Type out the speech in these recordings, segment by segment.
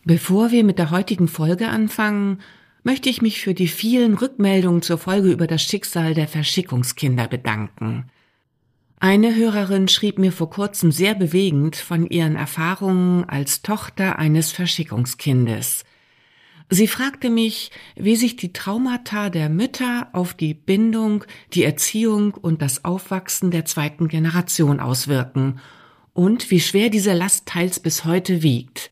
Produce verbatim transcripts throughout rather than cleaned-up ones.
Bevor wir mit der heutigen Folge anfangen, möchte ich mich für die vielen Rückmeldungen zur Folge über das Schicksal der Verschickungskinder bedanken. Eine Hörerin schrieb mir vor kurzem sehr bewegend von ihren Erfahrungen als Tochter eines Verschickungskindes. Sie fragte mich, wie sich die Traumata der Mütter auf die Bindung, die Erziehung und das Aufwachsen der zweiten Generation auswirken und wie schwer diese Last teils bis heute wiegt.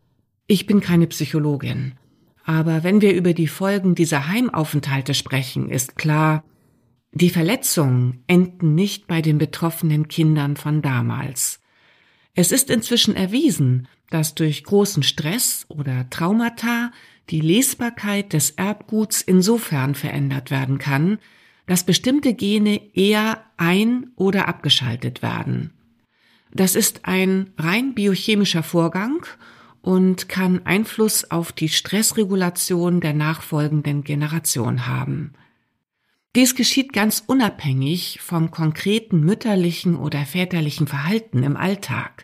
Ich bin keine Psychologin, aber wenn wir über die Folgen dieser Heimaufenthalte sprechen, ist klar, die Verletzungen enden nicht bei den betroffenen Kindern von damals. Es ist inzwischen erwiesen, dass durch großen Stress oder Traumata die Lesbarkeit des Erbguts insofern verändert werden kann, dass bestimmte Gene eher ein- oder abgeschaltet werden. Das ist ein rein biochemischer Vorgang und kann Einfluss auf die Stressregulation der nachfolgenden Generation haben. Dies geschieht ganz unabhängig vom konkreten mütterlichen oder väterlichen Verhalten im Alltag.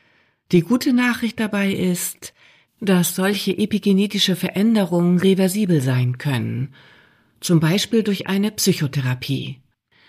Die gute Nachricht dabei ist, dass solche epigenetische Veränderungen reversibel sein können, zum Beispiel durch eine Psychotherapie.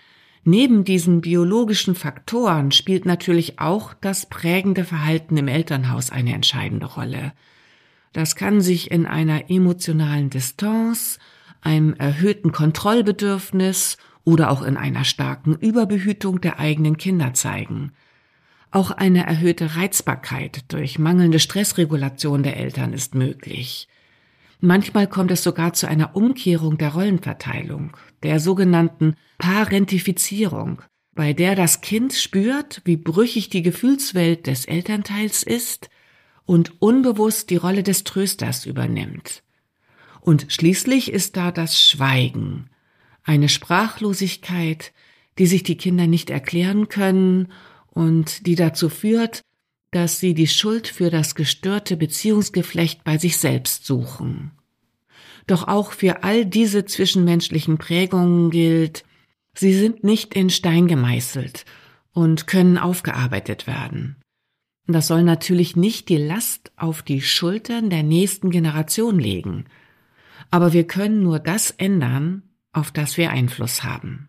Neben diesen biologischen Faktoren spielt natürlich auch das prägende Verhalten im Elternhaus eine entscheidende Rolle. Das kann sich in einer emotionalen Distanz, einem erhöhten Kontrollbedürfnis oder auch in einer starken Überbehütung der eigenen Kinder zeigen. Auch eine erhöhte Reizbarkeit durch mangelnde Stressregulation der Eltern ist möglich. Manchmal kommt es sogar zu einer Umkehrung der Rollenverteilung, der sogenannten Parentifizierung, bei der das Kind spürt, wie brüchig die Gefühlswelt des Elternteils ist und unbewusst die Rolle des Trösters übernimmt. Und schließlich ist da das Schweigen, eine Sprachlosigkeit, die sich die Kinder nicht erklären können und die dazu führt, dass sie die Schuld für das gestörte Beziehungsgeflecht bei sich selbst suchen. Doch auch für all diese zwischenmenschlichen Prägungen gilt, sie sind nicht in Stein gemeißelt und können aufgearbeitet werden. Das soll natürlich nicht die Last auf die Schultern der nächsten Generation legen, aber wir können nur das ändern, auf das wir Einfluss haben.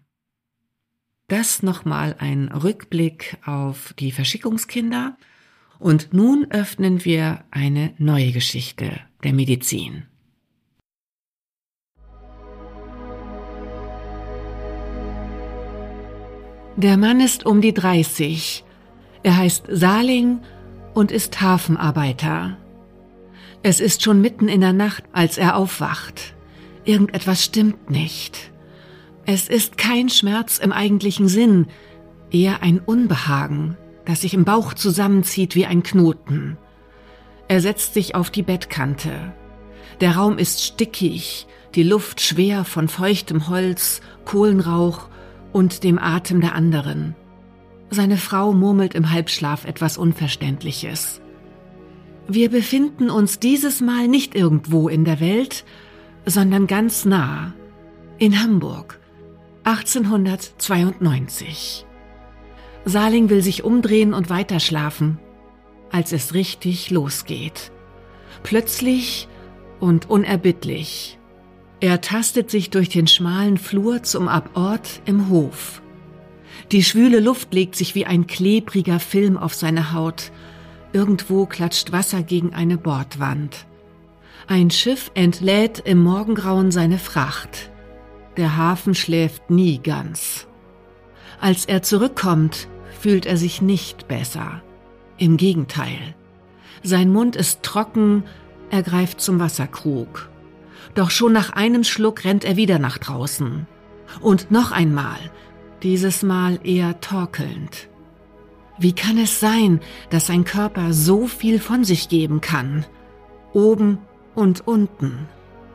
Das nochmal ein Rückblick auf die Verschickungskinder. Und nun öffnen wir eine neue Geschichte der Medizin. Der Mann ist um die dreißig. Er heißt Saling und ist Hafenarbeiter. Es ist schon mitten in der Nacht, als er aufwacht. Irgendetwas stimmt nicht. Es ist kein Schmerz im eigentlichen Sinn, eher ein Unbehagen, das sich im Bauch zusammenzieht wie ein Knoten. Er setzt sich auf die Bettkante. Der Raum ist stickig, die Luft schwer von feuchtem Holz, Kohlenrauch und dem Atem der anderen. Seine Frau murmelt im Halbschlaf etwas Unverständliches. Wir befinden uns dieses Mal nicht irgendwo in der Welt, sondern ganz nah, in Hamburg, achtzehnhundertzweiundneunzig. Saling will sich umdrehen und weiterschlafen, als es richtig losgeht. Plötzlich und unerbittlich. Er tastet sich durch den schmalen Flur zum Abort im Hof. Die schwüle Luft legt sich wie ein klebriger Film auf seine Haut. Irgendwo klatscht Wasser gegen eine Bordwand. Ein Schiff entlädt im Morgengrauen seine Fracht. Der Hafen schläft nie ganz. Als er zurückkommt, fühlt er sich nicht besser. Im Gegenteil. Sein Mund ist trocken, er greift zum Wasserkrug. Doch schon nach einem Schluck rennt er wieder nach draußen. Und noch einmal, dieses Mal eher torkelnd. Wie kann es sein, dass sein Körper so viel von sich geben kann? Oben und unten.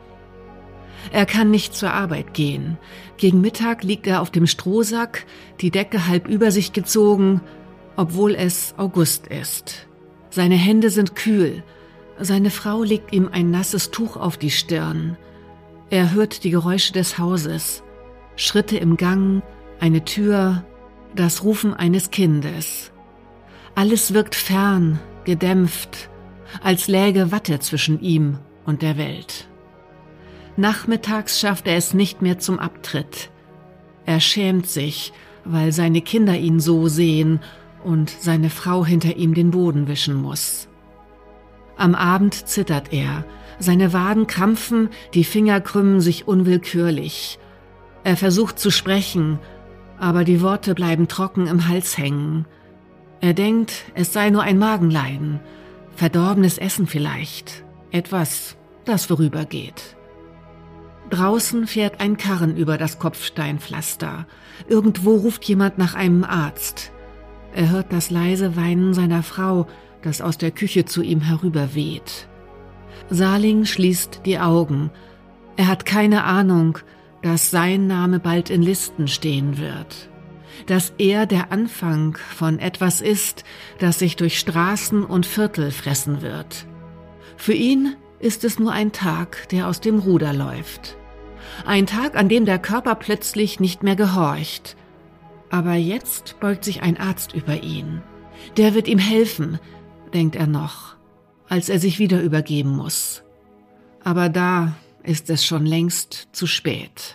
Er kann nicht zur Arbeit gehen. Gegen Mittag liegt er auf dem Strohsack, die Decke halb über sich gezogen, obwohl es August ist. Seine Hände sind kühl. Seine Frau legt ihm ein nasses Tuch auf die Stirn. Er hört die Geräusche des Hauses. Schritte im Gang, eine Tür, das Rufen eines Kindes. Alles wirkt fern, gedämpft, als läge Watte zwischen ihm und der Welt. Nachmittags schafft er es nicht mehr zum Abtritt. Er schämt sich, weil seine Kinder ihn so sehen und seine Frau hinter ihm den Boden wischen muss. Am Abend zittert er, seine Waden krampfen, die Finger krümmen sich unwillkürlich. Er versucht zu sprechen, aber die Worte bleiben trocken im Hals hängen. Er denkt, es sei nur ein Magenleiden, verdorbenes Essen vielleicht, etwas, das vorübergeht. Draußen fährt ein Karren über das Kopfsteinpflaster. Irgendwo ruft jemand nach einem Arzt. Er hört das leise Weinen seiner Frau, das aus der Küche zu ihm herüberweht. Saling schließt die Augen. Er hat keine Ahnung, dass sein Name bald in Listen stehen wird. Dass er der Anfang von etwas ist, das sich durch Straßen und Viertel fressen wird. Für ihn ist es nur ein Tag, der aus dem Ruder läuft. Ein Tag, an dem der Körper plötzlich nicht mehr gehorcht. Aber jetzt beugt sich ein Arzt über ihn. Der wird ihm helfen, denkt er noch, als er sich wieder übergeben muss. Aber da ist es schon längst zu spät.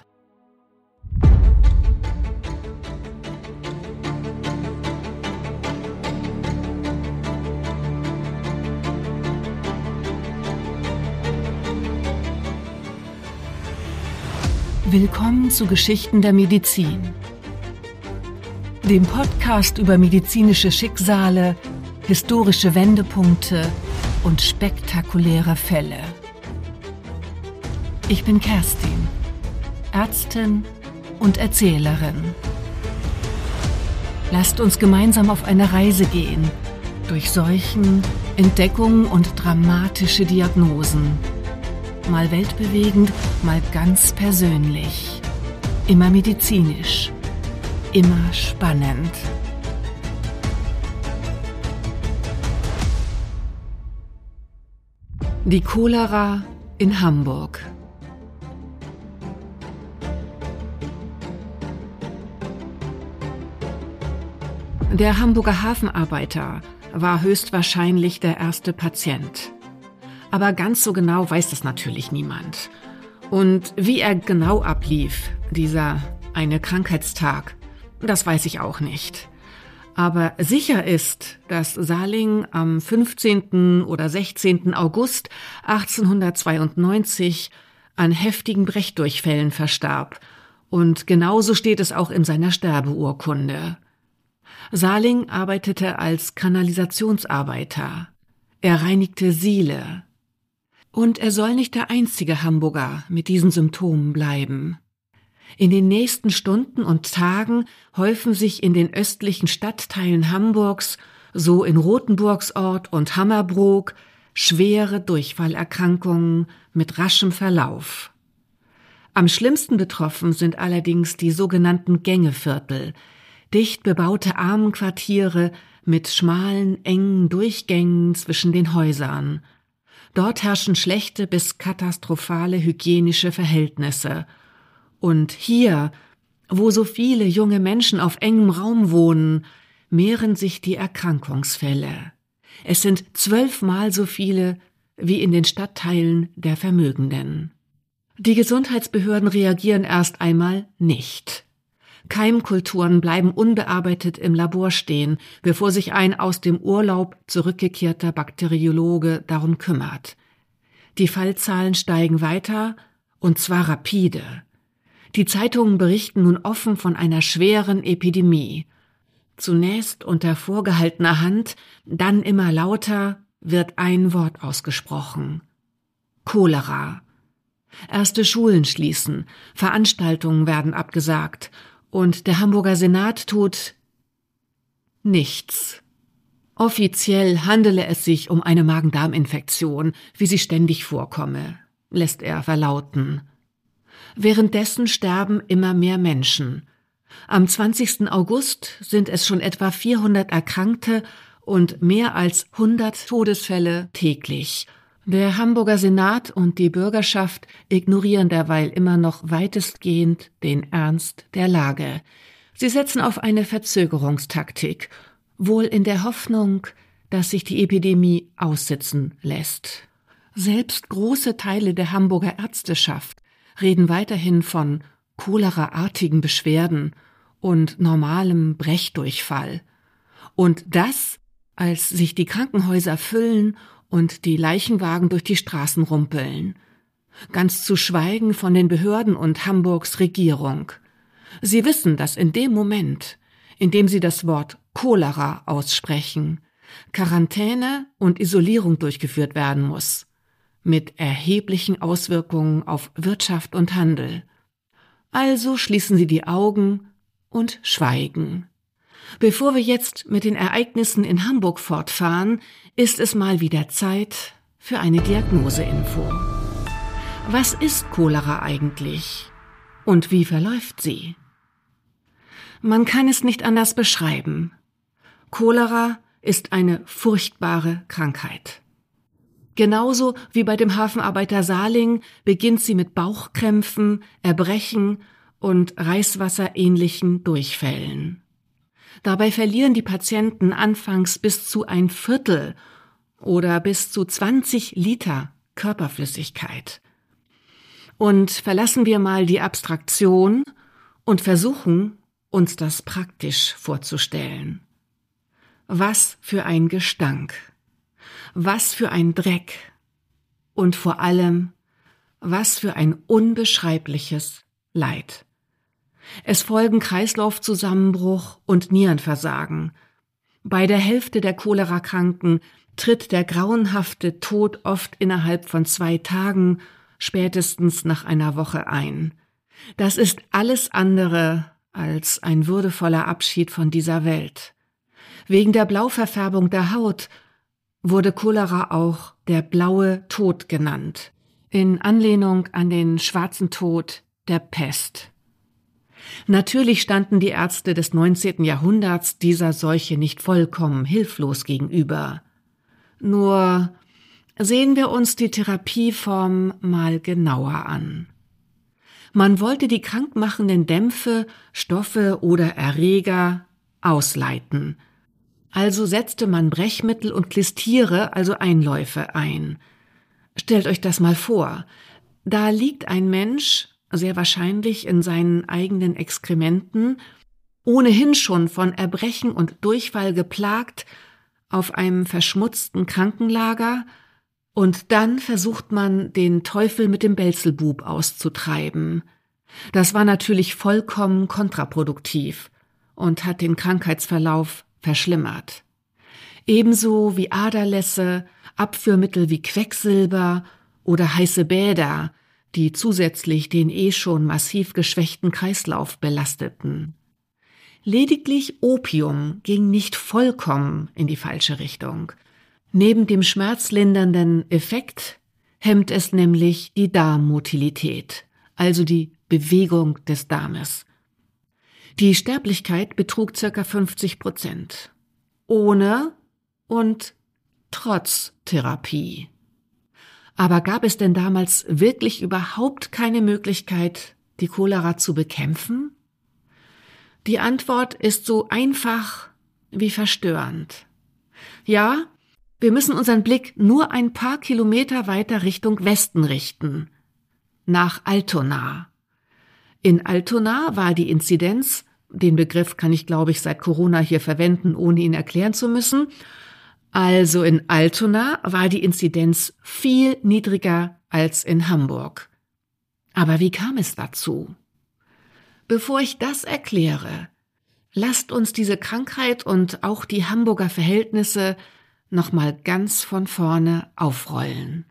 Willkommen zu Geschichten der Medizin, dem Podcast über medizinische Schicksale, historische Wendepunkte und spektakuläre Fälle. Ich bin Kerstin, Ärztin und Erzählerin. Lasst uns gemeinsam auf eine Reise gehen, durch Seuchen, Entdeckungen und dramatische Diagnosen. Mal weltbewegend, mal ganz persönlich. Immer medizinisch, immer spannend. Die Cholera in Hamburg. Der Hamburger Hafenarbeiter war höchstwahrscheinlich der erste Patient. Aber ganz so genau weiß das natürlich niemand. Und wie er genau ablief, dieser eine Krankheitstag, das weiß ich auch nicht. Aber sicher ist, dass Saling am fünfzehnten oder sechzehnten August achtzehnhundertzweiundneunzig an heftigen Brechdurchfällen verstarb. Und genauso steht es auch in seiner Sterbeurkunde. Saling arbeitete als Kanalisationsarbeiter. Er reinigte Siele. Und er soll nicht der einzige Hamburger mit diesen Symptomen bleiben. In den nächsten Stunden und Tagen häufen sich in den östlichen Stadtteilen Hamburgs, so in Rothenburgsort und Hammerbrook, schwere Durchfallerkrankungen mit raschem Verlauf. Am schlimmsten betroffen sind allerdings die sogenannten Gängeviertel, dicht bebaute Armenquartiere mit schmalen, engen Durchgängen zwischen den Häusern. Dort herrschen schlechte bis katastrophale hygienische Verhältnisse. Und hier, wo so viele junge Menschen auf engem Raum wohnen, mehren sich die Erkrankungsfälle. Es sind zwölfmal so viele wie in den Stadtteilen der Vermögenden. Die Gesundheitsbehörden reagieren erst einmal nicht. Keimkulturen bleiben unbearbeitet im Labor stehen, bevor sich ein aus dem Urlaub zurückgekehrter Bakteriologe darum kümmert. Die Fallzahlen steigen weiter, und zwar rapide. Die Zeitungen berichten nun offen von einer schweren Epidemie. Zunächst unter vorgehaltener Hand, dann immer lauter wird ein Wort ausgesprochen: Cholera. Erste Schulen schließen, Veranstaltungen werden abgesagt, und der Hamburger Senat tut nichts. Offiziell handele es sich um eine Magen-Darm-Infektion, wie sie ständig vorkomme, lässt er verlauten. Währenddessen sterben immer mehr Menschen. Am zwanzigsten August sind es schon etwa vierhundert Erkrankte und mehr als hundert Todesfälle täglich. Der Hamburger Senat und die Bürgerschaft ignorieren derweil immer noch weitestgehend den Ernst der Lage. Sie setzen auf eine Verzögerungstaktik, wohl in der Hoffnung, dass sich die Epidemie aussitzen lässt. Selbst große Teile der Hamburger Ärzteschaft reden weiterhin von choleraartigen Beschwerden und normalem Brechdurchfall. Und das, als sich die Krankenhäuser füllen und die Leichenwagen durch die Straßen rumpeln. Ganz zu schweigen von den Behörden und Hamburgs Regierung. Sie wissen, dass in dem Moment, in dem sie das Wort Cholera aussprechen, Quarantäne und Isolierung durchgeführt werden muss, mit erheblichen Auswirkungen auf Wirtschaft und Handel. Also schließen sie die Augen und schweigen. Bevor wir jetzt mit den Ereignissen in Hamburg fortfahren, ist es mal wieder Zeit für eine Diagnoseinfo. Was ist Cholera eigentlich? Und wie verläuft sie? Man kann es nicht anders beschreiben. Cholera ist eine furchtbare Krankheit. Genauso wie bei dem Hafenarbeiter Saling beginnt sie mit Bauchkrämpfen, Erbrechen und Reißwasserähnlichen Durchfällen. Dabei verlieren die Patienten anfangs bis zu ein Viertel oder bis zu zwanzig Liter Körperflüssigkeit. Und verlassen wir mal die Abstraktion und versuchen, uns das praktisch vorzustellen. Was für ein Gestank, was für ein Dreck und vor allem, was für ein unbeschreibliches Leid. Es folgen Kreislaufzusammenbruch und Nierenversagen. Bei der Hälfte der Cholerakranken tritt der grauenhafte Tod oft innerhalb von zwei Tagen, spätestens nach einer Woche ein. Das ist alles andere als ein würdevoller Abschied von dieser Welt. Wegen der Blauverfärbung der Haut wurde Cholera auch der blaue Tod genannt, in Anlehnung an den schwarzen Tod der Pest. Natürlich standen die Ärzte des neunzehnten Jahrhunderts dieser Seuche nicht vollkommen hilflos gegenüber. Nur sehen wir uns die Therapieform mal genauer an. Man wollte die krankmachenden Dämpfe, Stoffe oder Erreger ausleiten. Also setzte man Brechmittel und Klistiere, also Einläufe, ein. Stellt euch das mal vor. Da liegt ein Mensch, sehr wahrscheinlich in seinen eigenen Exkrementen, ohnehin schon von Erbrechen und Durchfall geplagt, auf einem verschmutzten Krankenlager, und dann versucht man, den Teufel mit dem Beelzebub auszutreiben. Das war natürlich vollkommen kontraproduktiv und hat den Krankheitsverlauf verschlimmert. Ebenso wie Aderlässe, Abführmittel wie Quecksilber oder heiße Bäder, die zusätzlich den eh schon massiv geschwächten Kreislauf belasteten. Lediglich Opium ging nicht vollkommen in die falsche Richtung. Neben dem schmerzlindernden Effekt hemmt es nämlich die Darmmotilität, also die Bewegung des Darmes. Die Sterblichkeit betrug ca. fünfzig Prozent. Ohne und trotz Therapie. Aber gab es denn damals wirklich überhaupt keine Möglichkeit, die Cholera zu bekämpfen? Die Antwort ist so einfach wie verstörend. Ja, wir müssen unseren Blick nur ein paar Kilometer weiter Richtung Westen richten, nach Altona. In Altona war die Inzidenz, den Begriff kann ich, glaube ich, seit Corona hier verwenden, ohne ihn erklären zu müssen. Also in Altona war die Inzidenz viel niedriger als in Hamburg. Aber wie kam es dazu? Bevor ich das erkläre, lasst uns diese Krankheit und auch die Hamburger Verhältnisse nochmal ganz von vorne aufrollen.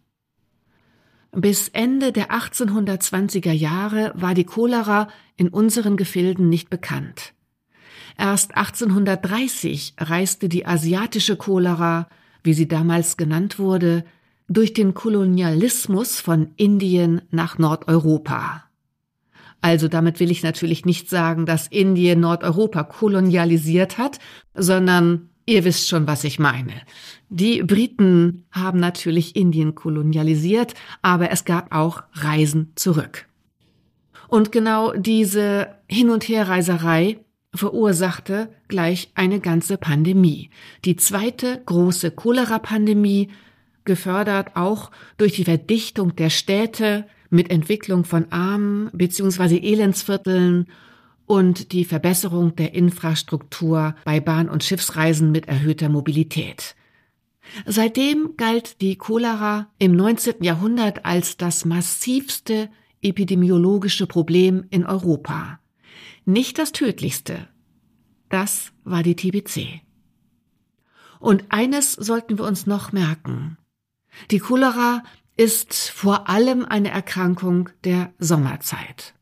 Bis Ende der achtzehnhundertzwanziger Jahre war die Cholera in unseren Gefilden nicht bekannt. Erst achtzehnhundertdreißig reiste die asiatische Cholera, wie sie damals genannt wurde, durch den Kolonialismus von Indien nach Nordeuropa. Also damit will ich natürlich nicht sagen, dass Indien Nordeuropa kolonialisiert hat, sondern ihr wisst schon, was ich meine. Die Briten haben natürlich Indien kolonialisiert, aber es gab auch Reisen zurück. Und genau diese Hin- und Herreiserei verursachte gleich eine ganze Pandemie. Die zweite große Cholera-Pandemie, gefördert auch durch die Verdichtung der Städte mit Entwicklung von Armen- bzw. Elendsvierteln und die Verbesserung der Infrastruktur bei Bahn- und Schiffsreisen mit erhöhter Mobilität. Seitdem galt die Cholera im neunzehnten Jahrhundert als das massivste epidemiologische Problem in Europa. Nicht das tödlichste. Das war die T B C. Und eines sollten wir uns noch merken. Die Cholera ist vor allem eine Erkrankung der Sommerzeit.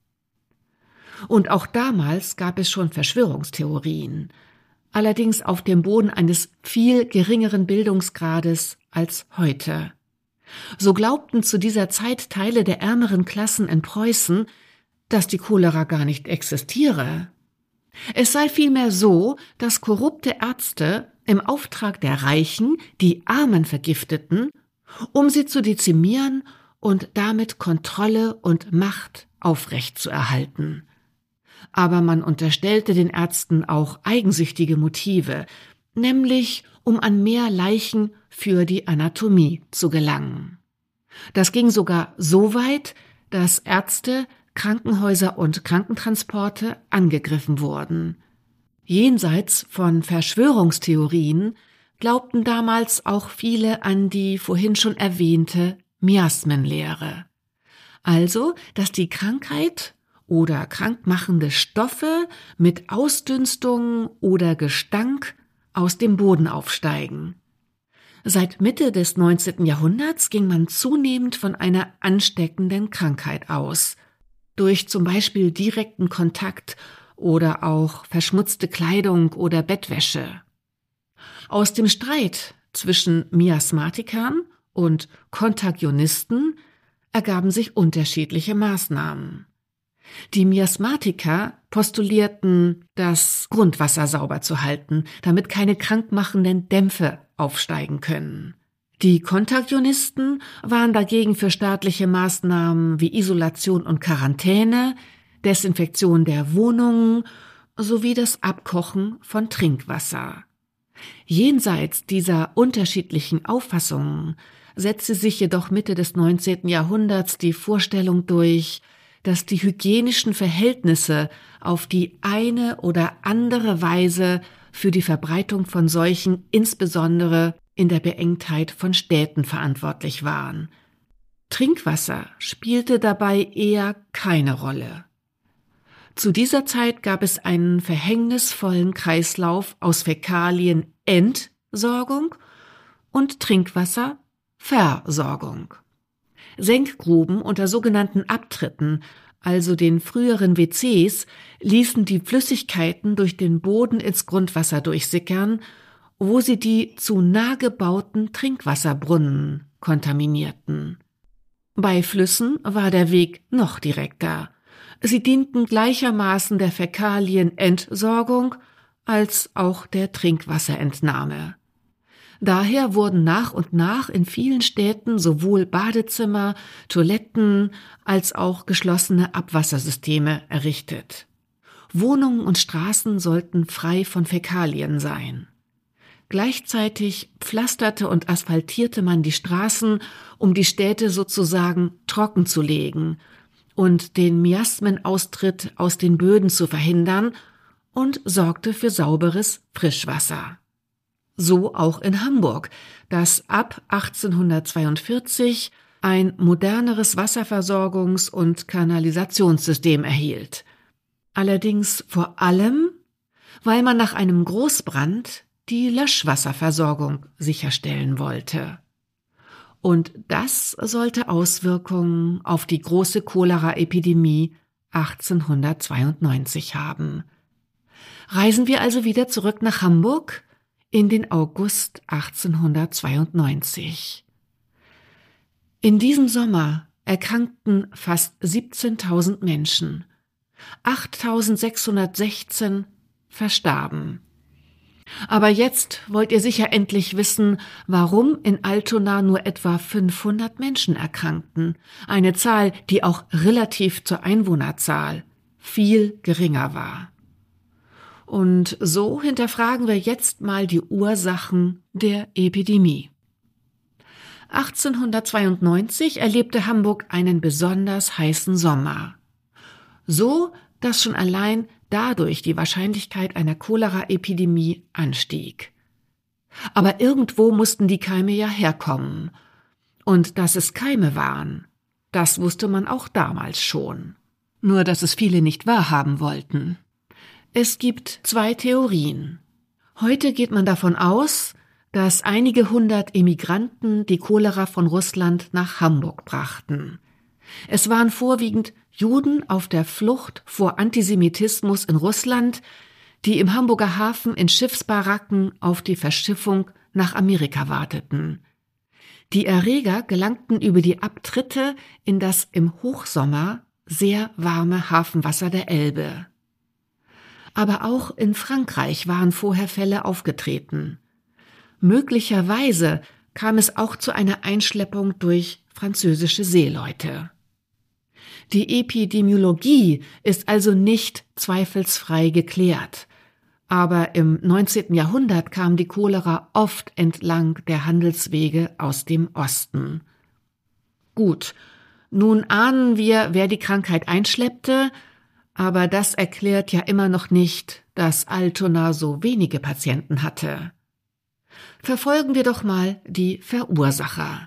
Und auch damals gab es schon Verschwörungstheorien, allerdings auf dem Boden eines viel geringeren Bildungsgrades als heute. So glaubten zu dieser Zeit Teile der ärmeren Klassen in Preußen, dass die Cholera gar nicht existiere. Es sei vielmehr so, dass korrupte Ärzte im Auftrag der Reichen die Armen vergifteten, um sie zu dezimieren und damit Kontrolle und Macht aufrechtzuerhalten. Aber man unterstellte den Ärzten auch eigensüchtige Motive, nämlich um an mehr Leichen für die Anatomie zu gelangen. Das ging sogar so weit, dass Ärzte, Krankenhäuser und Krankentransporte angegriffen wurden. Jenseits von Verschwörungstheorien glaubten damals auch viele an die vorhin schon erwähnte Miasmenlehre. Also, dass die Krankheit oder krankmachende Stoffe mit Ausdünstung oder Gestank aus dem Boden aufsteigen. Seit Mitte des neunzehnten Jahrhunderts ging man zunehmend von einer ansteckenden Krankheit aus, durch zum Beispiel direkten Kontakt oder auch verschmutzte Kleidung oder Bettwäsche. Aus dem Streit zwischen Miasmatikern und Kontagionisten ergaben sich unterschiedliche Maßnahmen. Die Miasmatiker postulierten, das Grundwasser sauber zu halten, damit keine krankmachenden Dämpfe aufsteigen können. Die Kontagionisten waren dagegen für staatliche Maßnahmen wie Isolation und Quarantäne, Desinfektion der Wohnungen sowie das Abkochen von Trinkwasser. Jenseits dieser unterschiedlichen Auffassungen setzte sich jedoch Mitte des neunzehnten Jahrhunderts die Vorstellung durch, dass die hygienischen Verhältnisse auf die eine oder andere Weise für die Verbreitung von Seuchen insbesondere in der Beengtheit von Städten verantwortlich waren. Trinkwasser spielte dabei eher keine Rolle. Zu dieser Zeit gab es einen verhängnisvollen Kreislauf aus Fäkalien-Entsorgung und Trinkwasser-Versorgung. Senkgruben unter sogenannten Abtritten, also den früheren W Cs, ließen die Flüssigkeiten durch den Boden ins Grundwasser durchsickern, wo sie die zu nah gebauten Trinkwasserbrunnen kontaminierten. Bei Flüssen war der Weg noch direkter. Sie dienten gleichermaßen der Fäkalienentsorgung als auch der Trinkwasserentnahme. Daher wurden nach und nach in vielen Städten sowohl Badezimmer, Toiletten als auch geschlossene Abwassersysteme errichtet. Wohnungen und Straßen sollten frei von Fäkalien sein. Gleichzeitig pflasterte und asphaltierte man die Straßen, um die Städte sozusagen trocken zu legen und den Miasmenaustritt aus den Böden zu verhindern und sorgte für sauberes Frischwasser. So auch in Hamburg, das ab achtzehnhundertzweiundvierzig ein moderneres Wasserversorgungs- und Kanalisationssystem erhielt. Allerdings vor allem, weil man nach einem Großbrand die Löschwasserversorgung sicherstellen wollte. Und das sollte Auswirkungen auf die große Cholera-Epidemie achtzehnhundertzweiundneunzig haben. Reisen wir also wieder zurück nach Hamburg in den August achtzehnhundertzweiundneunzig. In diesem Sommer erkrankten fast siebzehntausend Menschen. achttausendsechshundertsechzehn verstarben. Aber jetzt wollt ihr sicher endlich wissen, warum in Altona nur etwa fünfhundert Menschen erkrankten. Eine Zahl, die auch relativ zur Einwohnerzahl viel geringer war. Und so hinterfragen wir jetzt mal die Ursachen der Epidemie. achtzehnhundertzweiundneunzig erlebte Hamburg einen besonders heißen Sommer. So, dass schon allein dadurch die Wahrscheinlichkeit einer Cholera-Epidemie anstieg. Aber irgendwo mussten die Keime ja herkommen. Und dass es Keime waren, das wusste man auch damals schon. Nur dass es viele nicht wahrhaben wollten. Es gibt zwei Theorien. Heute geht man davon aus, dass einige hundert Emigranten die Cholera von Russland nach Hamburg brachten. Es waren vorwiegend Juden auf der Flucht vor Antisemitismus in Russland, die im Hamburger Hafen in Schiffsbaracken auf die Verschiffung nach Amerika warteten. Die Erreger gelangten über die Abtritte in das im Hochsommer sehr warme Hafenwasser der Elbe. Aber auch in Frankreich waren vorher Fälle aufgetreten. Möglicherweise kam es auch zu einer Einschleppung durch französische Seeleute. Die Epidemiologie ist also nicht zweifelsfrei geklärt. Aber im neunzehnten Jahrhundert kam die Cholera oft entlang der Handelswege aus dem Osten. Gut, nun ahnen wir, wer die Krankheit einschleppte, aber das erklärt ja immer noch nicht, dass Altona so wenige Patienten hatte. Verfolgen wir doch mal die Verursacher.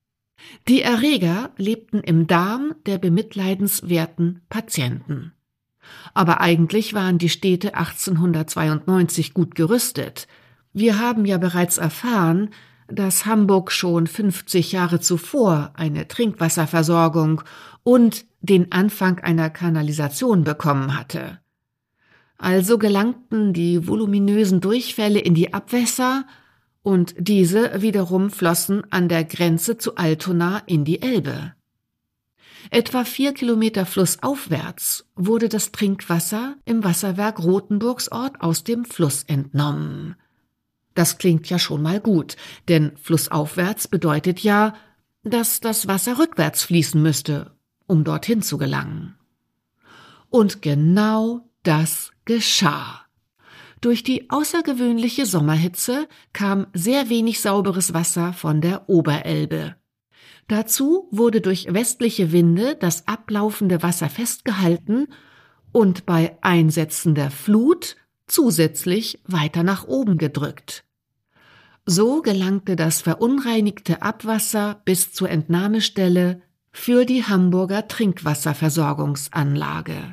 Die Erreger lebten im Darm der bemitleidenswerten Patienten. Aber eigentlich waren die Städte achtzehnhundertzweiundneunzig gut gerüstet. Wir haben ja bereits erfahren, dass Hamburg schon fünfzig Jahre zuvor eine Trinkwasserversorgung und den Anfang einer Kanalisation bekommen hatte. Also gelangten die voluminösen Durchfälle in die Abwässer und diese wiederum flossen an der Grenze zu Altona in die Elbe. Etwa vier Kilometer flussaufwärts wurde das Trinkwasser im Wasserwerk Rothenburgsort aus dem Fluss entnommen. Das klingt ja schon mal gut, denn flussaufwärts bedeutet ja, dass das Wasser rückwärts fließen müsste, um dorthin zu gelangen. Und genau das geschah. Durch die außergewöhnliche Sommerhitze kam sehr wenig sauberes Wasser von der Oberelbe. Dazu wurde durch westliche Winde das ablaufende Wasser festgehalten und bei einsetzender Flut zusätzlich weiter nach oben gedrückt. So gelangte das verunreinigte Abwasser bis zur Entnahmestelle für die Hamburger Trinkwasserversorgungsanlage.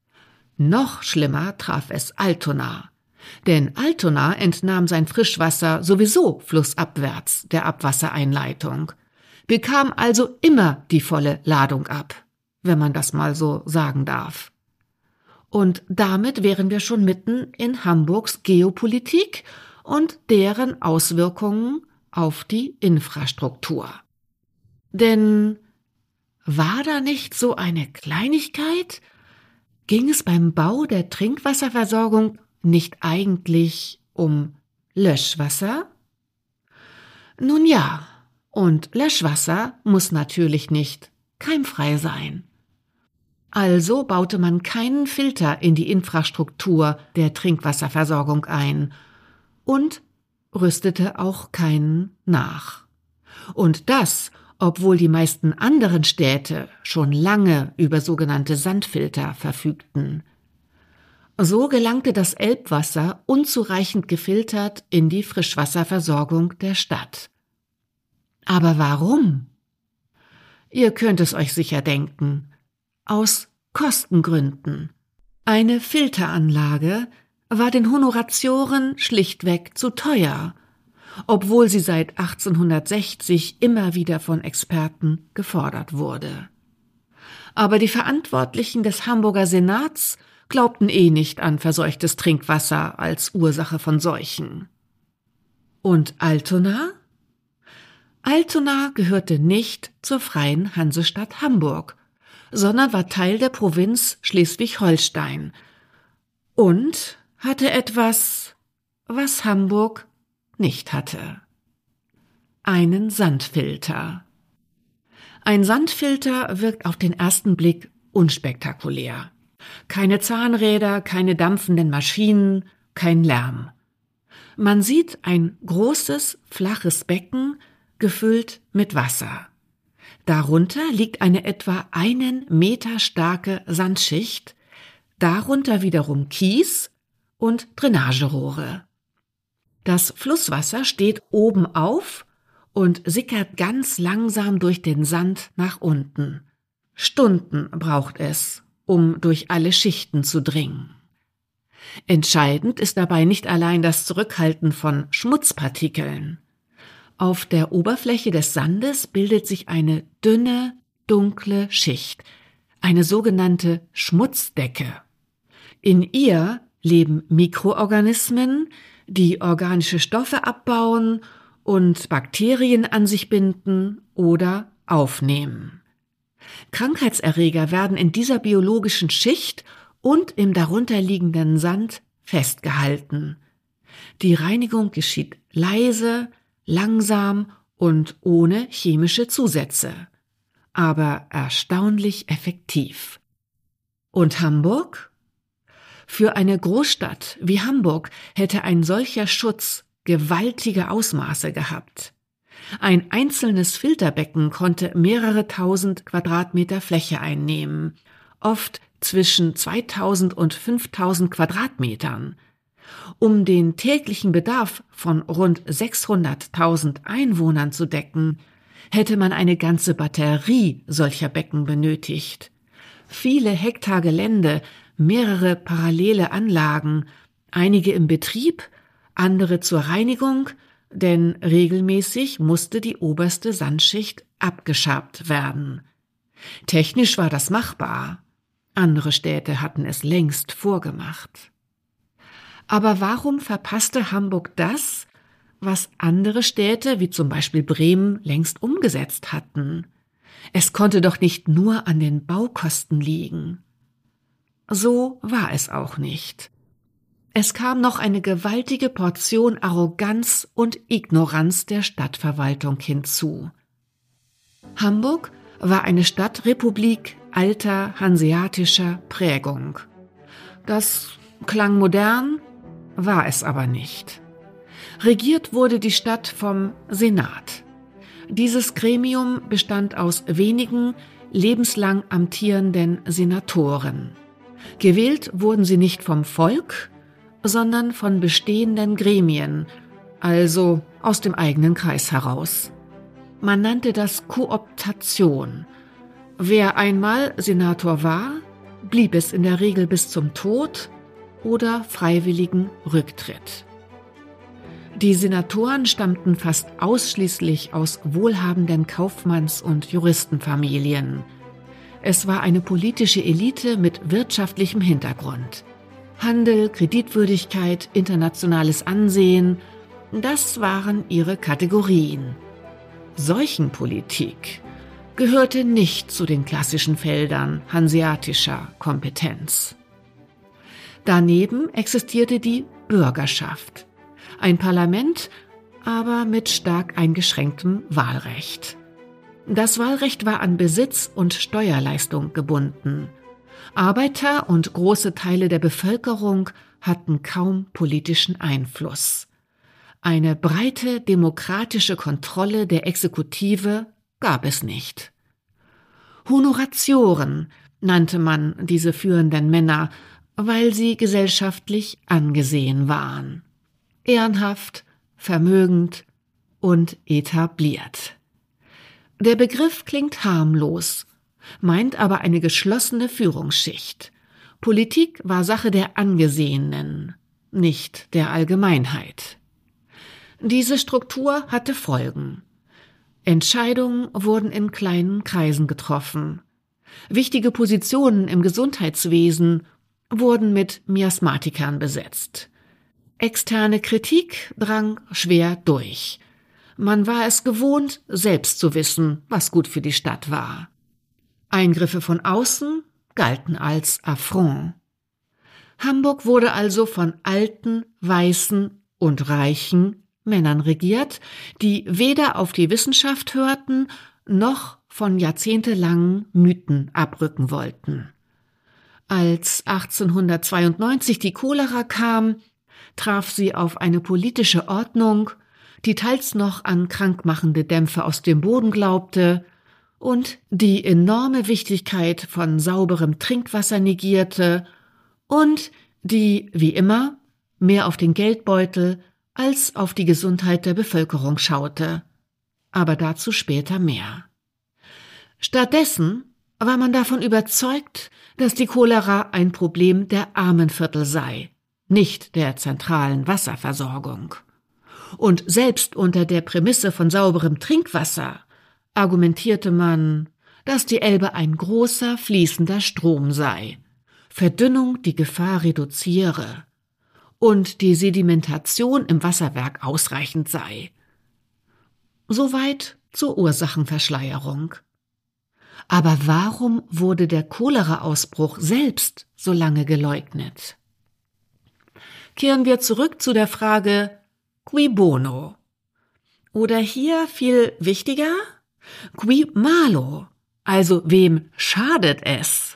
Noch schlimmer traf es Altona, denn Altona entnahm sein Frischwasser sowieso flussabwärts der Abwassereinleitung, bekam also immer die volle Ladung ab, wenn man das mal so sagen darf. Und damit wären wir schon mitten in Hamburgs Geopolitik und deren Auswirkungen auf die Infrastruktur. Denn war da nicht so eine Kleinigkeit? Ging es beim Bau der Trinkwasserversorgung nicht eigentlich um Löschwasser? Nun ja, und Löschwasser muss natürlich nicht keimfrei sein. Also baute man keinen Filter in die Infrastruktur der Trinkwasserversorgung ein und rüstete auch keinen nach. Und das, obwohl die meisten anderen Städte schon lange über sogenannte Sandfilter verfügten. So gelangte das Elbwasser unzureichend gefiltert in die Frischwasserversorgung der Stadt. Aber warum? Ihr könnt es euch sicher denken. Aus Kostengründen. Eine Filteranlage war den Honoratioren schlichtweg zu teuer, obwohl sie seit achtzehnhundertsechzig immer wieder von Experten gefordert wurde. Aber die Verantwortlichen des Hamburger Senats glaubten eh nicht an verseuchtes Trinkwasser als Ursache von Seuchen. Und Altona? Altona gehörte nicht zur freien Hansestadt Hamburg, sondern war Teil der Provinz Schleswig-Holstein und hatte etwas, was Hamburg nicht hatte. Einen Sandfilter. Ein Sandfilter wirkt auf den ersten Blick unspektakulär. Keine Zahnräder, keine dampfenden Maschinen, kein Lärm. Man sieht ein großes, flaches Becken, gefüllt mit Wasser. Darunter liegt eine etwa einen Meter starke Sandschicht, darunter wiederum Kies und Drainagerohre. Das Flusswasser steht oben auf und sickert ganz langsam durch den Sand nach unten. Stunden braucht es, um durch alle Schichten zu dringen. Entscheidend ist dabei nicht allein das Zurückhalten von Schmutzpartikeln. Auf der Oberfläche des Sandes bildet sich eine dünne, dunkle Schicht, eine sogenannte Schmutzdecke. In ihr leben Mikroorganismen, die organische Stoffe abbauen und Bakterien an sich binden oder aufnehmen. Krankheitserreger werden in dieser biologischen Schicht und im darunterliegenden Sand festgehalten. Die Reinigung geschieht leise, langsam und ohne chemische Zusätze, aber erstaunlich effektiv. Und Hamburg? Für eine Großstadt wie Hamburg hätte ein solcher Schutz gewaltige Ausmaße gehabt. Ein einzelnes Filterbecken konnte mehrere tausend Quadratmeter Fläche einnehmen, oft zwischen zweitausend und fünftausend Quadratmetern. Um den täglichen Bedarf von rund sechshunderttausend Einwohnern zu decken, hätte man eine ganze Batterie solcher Becken benötigt. Viele Hektar Gelände, mehrere parallele Anlagen, einige im Betrieb, andere zur Reinigung, denn regelmäßig musste die oberste Sandschicht abgeschabt werden. Technisch war das machbar. Andere Städte hatten es längst vorgemacht. Aber warum verpasste Hamburg das, was andere Städte, wie zum Beispiel Bremen, längst umgesetzt hatten? Es konnte doch nicht nur an den Baukosten liegen. So war es auch nicht. Es kam noch eine gewaltige Portion Arroganz und Ignoranz der Stadtverwaltung hinzu. Hamburg war eine Stadtrepublik alter hanseatischer Prägung. Das klang modern, war es aber nicht. Regiert wurde die Stadt vom Senat. Dieses Gremium bestand aus wenigen lebenslang amtierenden Senatoren. Gewählt wurden sie nicht vom Volk, sondern von bestehenden Gremien, also aus dem eigenen Kreis heraus. Man nannte das Kooptation. Wer einmal Senator war, blieb es in der Regel bis zum Tod oder freiwilligen Rücktritt. Die Senatoren stammten fast ausschließlich aus wohlhabenden Kaufmanns- und Juristenfamilien. Es war eine politische Elite mit wirtschaftlichem Hintergrund. Handel, Kreditwürdigkeit, internationales Ansehen, das waren ihre Kategorien. Seuchenpolitik gehörte nicht zu den klassischen Feldern hanseatischer Kompetenz. Daneben existierte die Bürgerschaft, ein Parlament, aber mit stark eingeschränktem Wahlrecht. Das Wahlrecht war an Besitz und Steuerleistung gebunden. Arbeiter und große Teile der Bevölkerung hatten kaum politischen Einfluss. Eine breite demokratische Kontrolle der Exekutive gab es nicht. Honoratioren nannte man diese führenden Männer, weil sie gesellschaftlich angesehen waren. Ehrenhaft, vermögend und etabliert. Der Begriff klingt harmlos, meint aber eine geschlossene Führungsschicht. Politik war Sache der Angesehenen, nicht der Allgemeinheit. Diese Struktur hatte Folgen. Entscheidungen wurden in kleinen Kreisen getroffen. Wichtige Positionen im Gesundheitswesen wurden mit Miasmatikern besetzt. Externe Kritik drang schwer durch. Man war es gewohnt, selbst zu wissen, was gut für die Stadt war. Eingriffe von außen galten als Affront. Hamburg wurde also von alten, weißen und reichen Männern regiert, die weder auf die Wissenschaft hörten, noch von jahrzehntelangen Mythen abrücken wollten. Als achtzehnhundertzweiundneunzig die Cholera kam, traf sie auf eine politische Ordnung, die teils noch an krankmachende Dämpfe aus dem Boden glaubte und die enorme Wichtigkeit von sauberem Trinkwasser negierte und die, wie immer, mehr auf den Geldbeutel als auf die Gesundheit der Bevölkerung schaute. Aber dazu später mehr. Stattdessen war man davon überzeugt, dass die Cholera ein Problem der Armenviertel sei, nicht der zentralen Wasserversorgung. Und selbst unter der Prämisse von sauberem Trinkwasser argumentierte man, dass die Elbe ein großer, fließender Strom sei, Verdünnung die Gefahr reduziere und die Sedimentation im Wasserwerk ausreichend sei. Soweit zur Ursachenverschleierung. Aber warum wurde der Cholera-Ausbruch selbst so lange geleugnet? Kehren wir zurück zu der Frage Cui bono? Oder hier viel wichtiger, Cui malo? Also wem schadet es?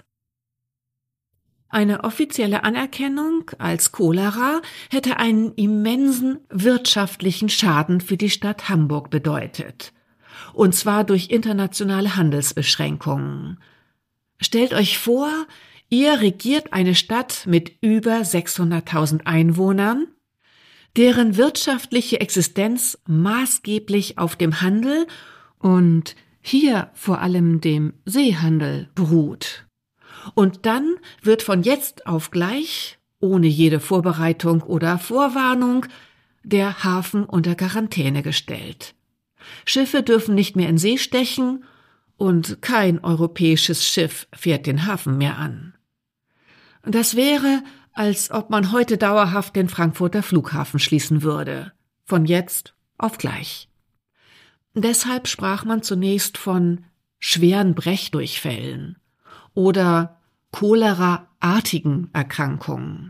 Eine offizielle Anerkennung als Cholera hätte einen immensen wirtschaftlichen Schaden für die Stadt Hamburg bedeutet. Und zwar durch internationale Handelsbeschränkungen. Stellt euch vor, ihr regiert eine Stadt mit über sechshunderttausend Einwohnern, deren wirtschaftliche Existenz maßgeblich auf dem Handel und hier vor allem dem Seehandel beruht. Und dann wird von jetzt auf gleich, ohne jede Vorbereitung oder Vorwarnung, der Hafen unter Quarantäne gestellt. Schiffe dürfen nicht mehr in See stechen und kein europäisches Schiff fährt den Hafen mehr an. Das wäre, als ob man heute dauerhaft den Frankfurter Flughafen schließen würde, von jetzt auf gleich. Deshalb sprach man zunächst von schweren Brechdurchfällen oder Cholera-artigen Erkrankungen.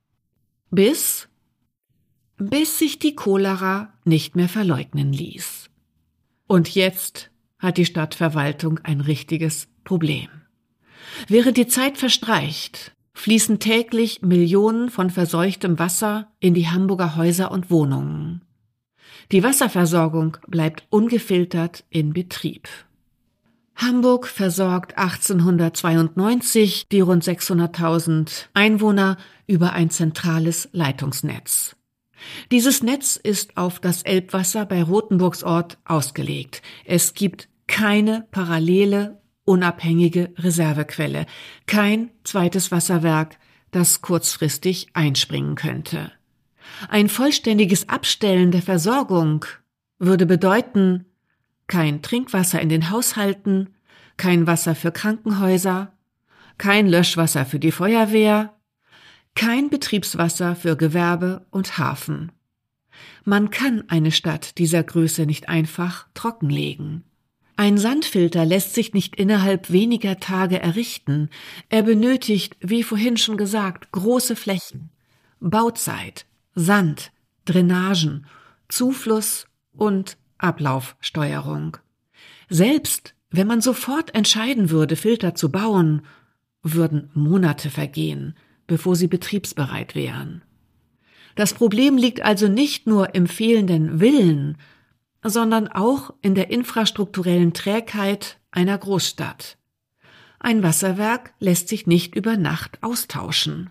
Bis, bis sich die Cholera nicht mehr verleugnen ließ. Und jetzt hat die Stadtverwaltung ein richtiges Problem. Während die Zeit verstreicht, fließen täglich Millionen von verseuchtem Wasser in die Hamburger Häuser und Wohnungen. Die Wasserversorgung bleibt ungefiltert in Betrieb. Hamburg versorgt achtzehnhundertzweiundneunzig die rund sechshunderttausend Einwohner über ein zentrales Leitungsnetz. Dieses Netz ist auf das Elbwasser bei Rothenburgsort ausgelegt. Es gibt keine parallele, unabhängige Reservequelle, kein zweites Wasserwerk, das kurzfristig einspringen könnte. Ein vollständiges Abstellen der Versorgung würde bedeuten, kein Trinkwasser in den Haushalten, kein Wasser für Krankenhäuser, kein Löschwasser für die Feuerwehr, kein Betriebswasser für Gewerbe und Hafen. Man kann eine Stadt dieser Größe nicht einfach trockenlegen. Ein Sandfilter lässt sich nicht innerhalb weniger Tage errichten. Er benötigt, wie vorhin schon gesagt, große Flächen, Bauzeit, Sand, Drainagen, Zufluss und Ablaufsteuerung. Selbst wenn man sofort entscheiden würde, Filter zu bauen, würden Monate vergehen, bevor sie betriebsbereit wären. Das Problem liegt also nicht nur im fehlenden Willen, sondern auch in der infrastrukturellen Trägheit einer Großstadt. Ein Wasserwerk lässt sich nicht über Nacht austauschen.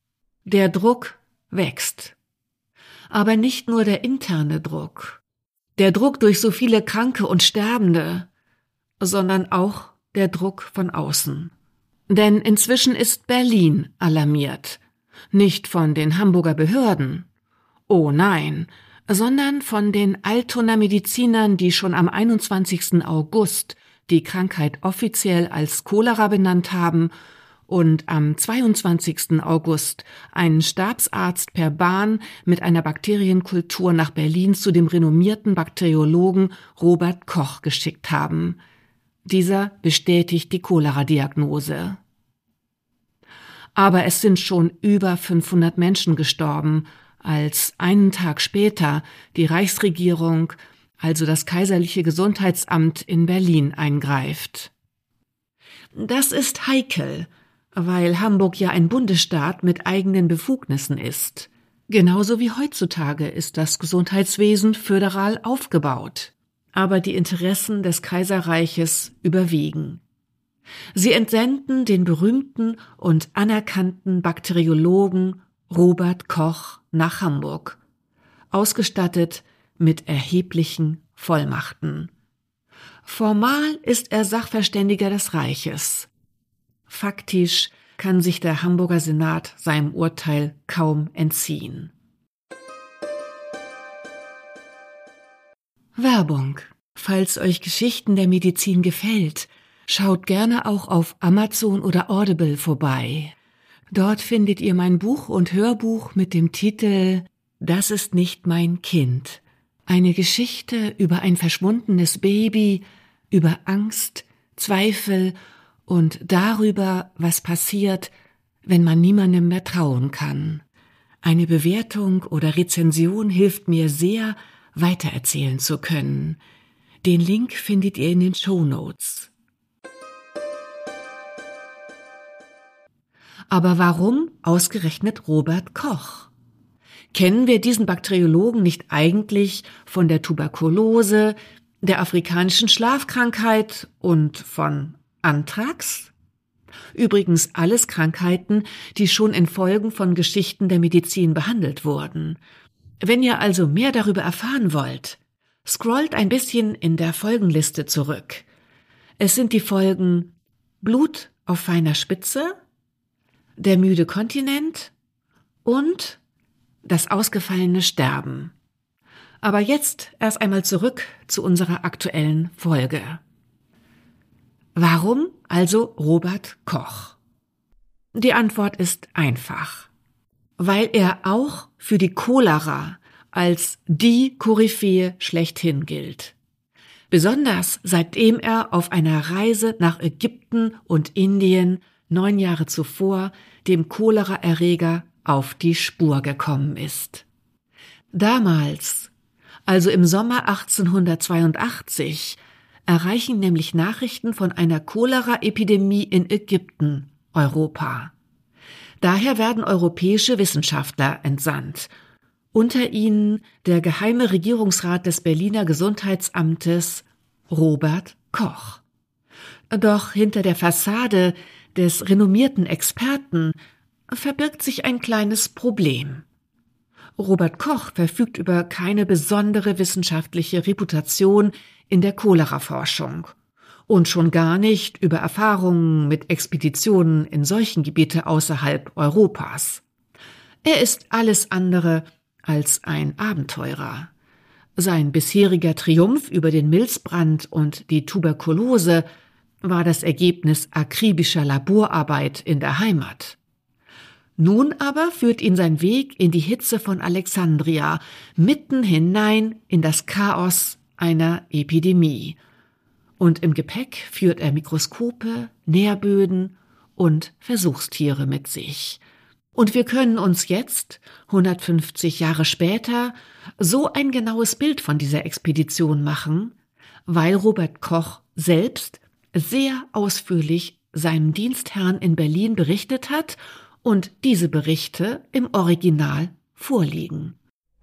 Der Druck wächst. Aber nicht nur der interne Druck, der Druck durch so viele Kranke und Sterbende, sondern auch der Druck von außen. Denn inzwischen ist Berlin alarmiert, nicht von den Hamburger Behörden, oh nein, sondern von den Altoner Medizinern, die schon am einundzwanzigsten August die Krankheit offiziell als Cholera benannt haben und am zweiundzwanzigsten August einen Stabsarzt per Bahn mit einer Bakterienkultur nach Berlin zu dem renommierten Bakteriologen Robert Koch geschickt haben. Dieser bestätigt die Cholera-Diagnose. Aber es sind schon über fünfhundert Menschen gestorben, als einen Tag später die Reichsregierung, also das Kaiserliche Gesundheitsamt in Berlin, eingreift. Das ist heikel, weil Hamburg ja ein Bundesstaat mit eigenen Befugnissen ist. Genauso wie heutzutage ist das Gesundheitswesen föderal aufgebaut. Aber die Interessen des Kaiserreiches überwiegen. Sie entsenden den berühmten und anerkannten Bakteriologen Robert Koch nach Hamburg, ausgestattet mit erheblichen Vollmachten. Formal ist er Sachverständiger des Reiches. Faktisch kann sich der Hamburger Senat seinem Urteil kaum entziehen. Werbung. Falls euch Geschichten der Medizin gefällt, schaut gerne auch auf Amazon oder Audible vorbei. Dort findet ihr mein Buch und Hörbuch mit dem Titel »Das ist nicht mein Kind«. Eine Geschichte über ein verschwundenes Baby, über Angst, Zweifel und darüber, was passiert, wenn man niemandem mehr trauen kann. Eine Bewertung oder Rezension hilft mir sehr, weitererzählen zu können. Den Link findet ihr in den Shownotes. Aber warum ausgerechnet Robert Koch? Kennen wir diesen Bakteriologen nicht eigentlich von der Tuberkulose, der afrikanischen Schlafkrankheit und von Anthrax? Übrigens alles Krankheiten, die schon in Folgen von Geschichten der Medizin behandelt wurden. Wenn ihr also mehr darüber erfahren wollt, scrollt ein bisschen in der Folgenliste zurück. Es sind die Folgen Blut auf feiner Spitze, der müde Kontinent und das ausgefallene Sterben. Aber jetzt erst einmal zurück zu unserer aktuellen Folge. Warum also Robert Koch? Die Antwort ist einfach. Weil er auch für die Cholera als die Koryphäe schlechthin gilt. Besonders seitdem er auf einer Reise nach Ägypten und Indien neun Jahre zuvor dem Choleraerreger auf die Spur gekommen ist. Damals, also im Sommer achtzehnhundertzweiundachtzig, erreichen nämlich Nachrichten von einer Choleraepidemie in Ägypten, Europa. Daher werden europäische Wissenschaftler entsandt, unter ihnen der geheime Regierungsrat des Berliner Gesundheitsamtes Robert Koch. Doch hinter der Fassade des renommierten Experten verbirgt sich ein kleines Problem. Robert Koch verfügt über keine besondere wissenschaftliche Reputation in der Cholera-Forschung und schon gar nicht über Erfahrungen mit Expeditionen in Seuchengebiete außerhalb Europas. Er ist alles andere als ein Abenteurer. Sein bisheriger Triumph über den Milzbrand und die Tuberkulose war das Ergebnis akribischer Laborarbeit in der Heimat. Nun aber führt ihn sein Weg in die Hitze von Alexandria, mitten hinein in das Chaos einer Epidemie. Und im Gepäck führt er Mikroskope, Nährböden und Versuchstiere mit sich. Und wir können uns jetzt, hundertfünfzig Jahre später, so ein genaues Bild von dieser Expedition machen, weil Robert Koch selbst sehr ausführlich seinem Dienstherrn in Berlin berichtet hat und diese Berichte im Original vorliegen.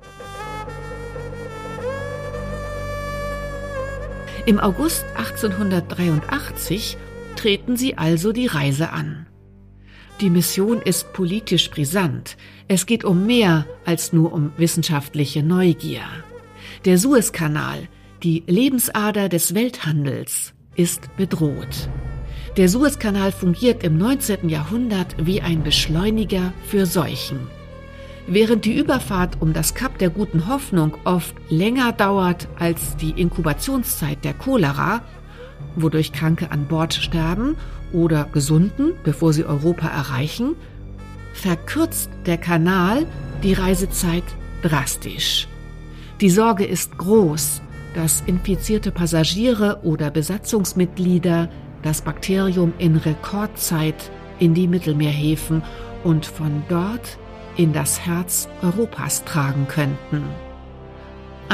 Im August achtzehnhundertdreiundachtzig treten sie also die Reise an. Die Mission ist politisch brisant. Es geht um mehr als nur um wissenschaftliche Neugier. Der Suezkanal, die Lebensader des Welthandels, ist bedroht. Der Suezkanal fungiert im neunzehnten Jahrhundert wie ein Beschleuniger für Seuchen. Während die Überfahrt um das Kap der Guten Hoffnung oft länger dauert als die Inkubationszeit der Cholera, wodurch Kranke an Bord sterben oder gesunden, bevor sie Europa erreichen, verkürzt der Kanal die Reisezeit drastisch. Die Sorge ist groß, dass infizierte Passagiere oder Besatzungsmitglieder das Bakterium in Rekordzeit in die Mittelmeerhäfen und von dort in das Herz Europas tragen könnten.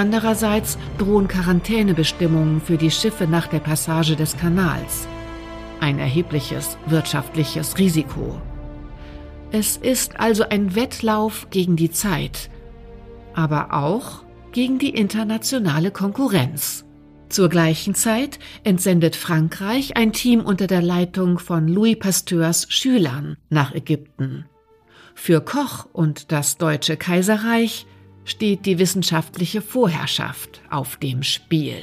Andererseits drohen Quarantänebestimmungen für die Schiffe nach der Passage des Kanals. ein erhebliches wirtschaftliches Risiko. Es ist also ein Wettlauf gegen die Zeit, aber auch gegen die internationale Konkurrenz. Zur gleichen Zeit entsendet Frankreich ein Team unter der Leitung von Louis Pasteurs Schülern nach Ägypten. Für Koch und das Deutsche Kaiserreich steht die wissenschaftliche Vorherrschaft auf dem Spiel.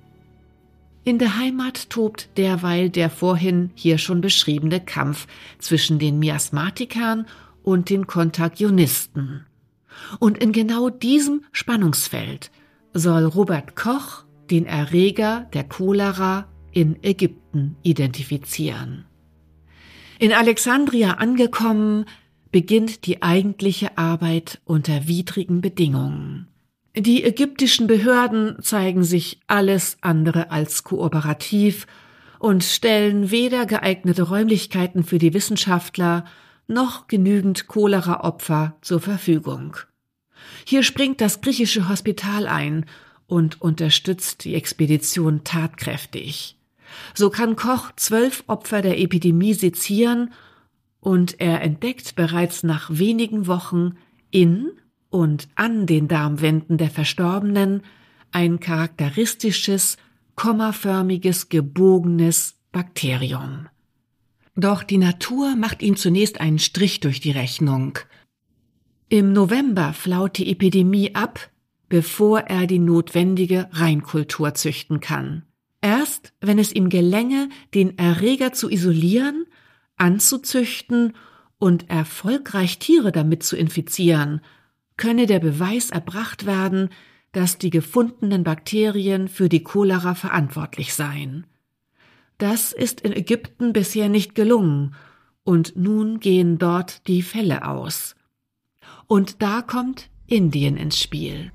In der Heimat tobt derweil der vorhin hier schon beschriebene Kampf zwischen den Miasmatikern und den Kontagionisten. Und in genau diesem Spannungsfeld soll Robert Koch den Erreger der Cholera in Ägypten identifizieren. In Alexandria angekommen, beginnt die eigentliche Arbeit unter widrigen Bedingungen. Die ägyptischen Behörden zeigen sich alles andere als kooperativ und stellen weder geeignete Räumlichkeiten für die Wissenschaftler noch genügend Cholera-Opfer zur Verfügung. Hier springt das griechische Hospital ein und unterstützt die Expedition tatkräftig. So kann Koch zwölf Opfer der Epidemie sezieren und er entdeckt bereits nach wenigen Wochen in und an den Darmwänden der Verstorbenen ein charakteristisches, kommaförmiges, gebogenes Bakterium. Doch die Natur macht ihm zunächst einen Strich durch die Rechnung. Im November flaut die Epidemie ab, bevor er die notwendige Reinkultur züchten kann. Erst wenn es ihm gelänge, den Erreger zu isolieren, anzuzüchten und erfolgreich Tiere damit zu infizieren, könne der Beweis erbracht werden, dass die gefundenen Bakterien für die Cholera verantwortlich seien. Das ist in Ägypten bisher nicht gelungen, und nun gehen dort die Fälle aus. Und da kommt Indien ins Spiel.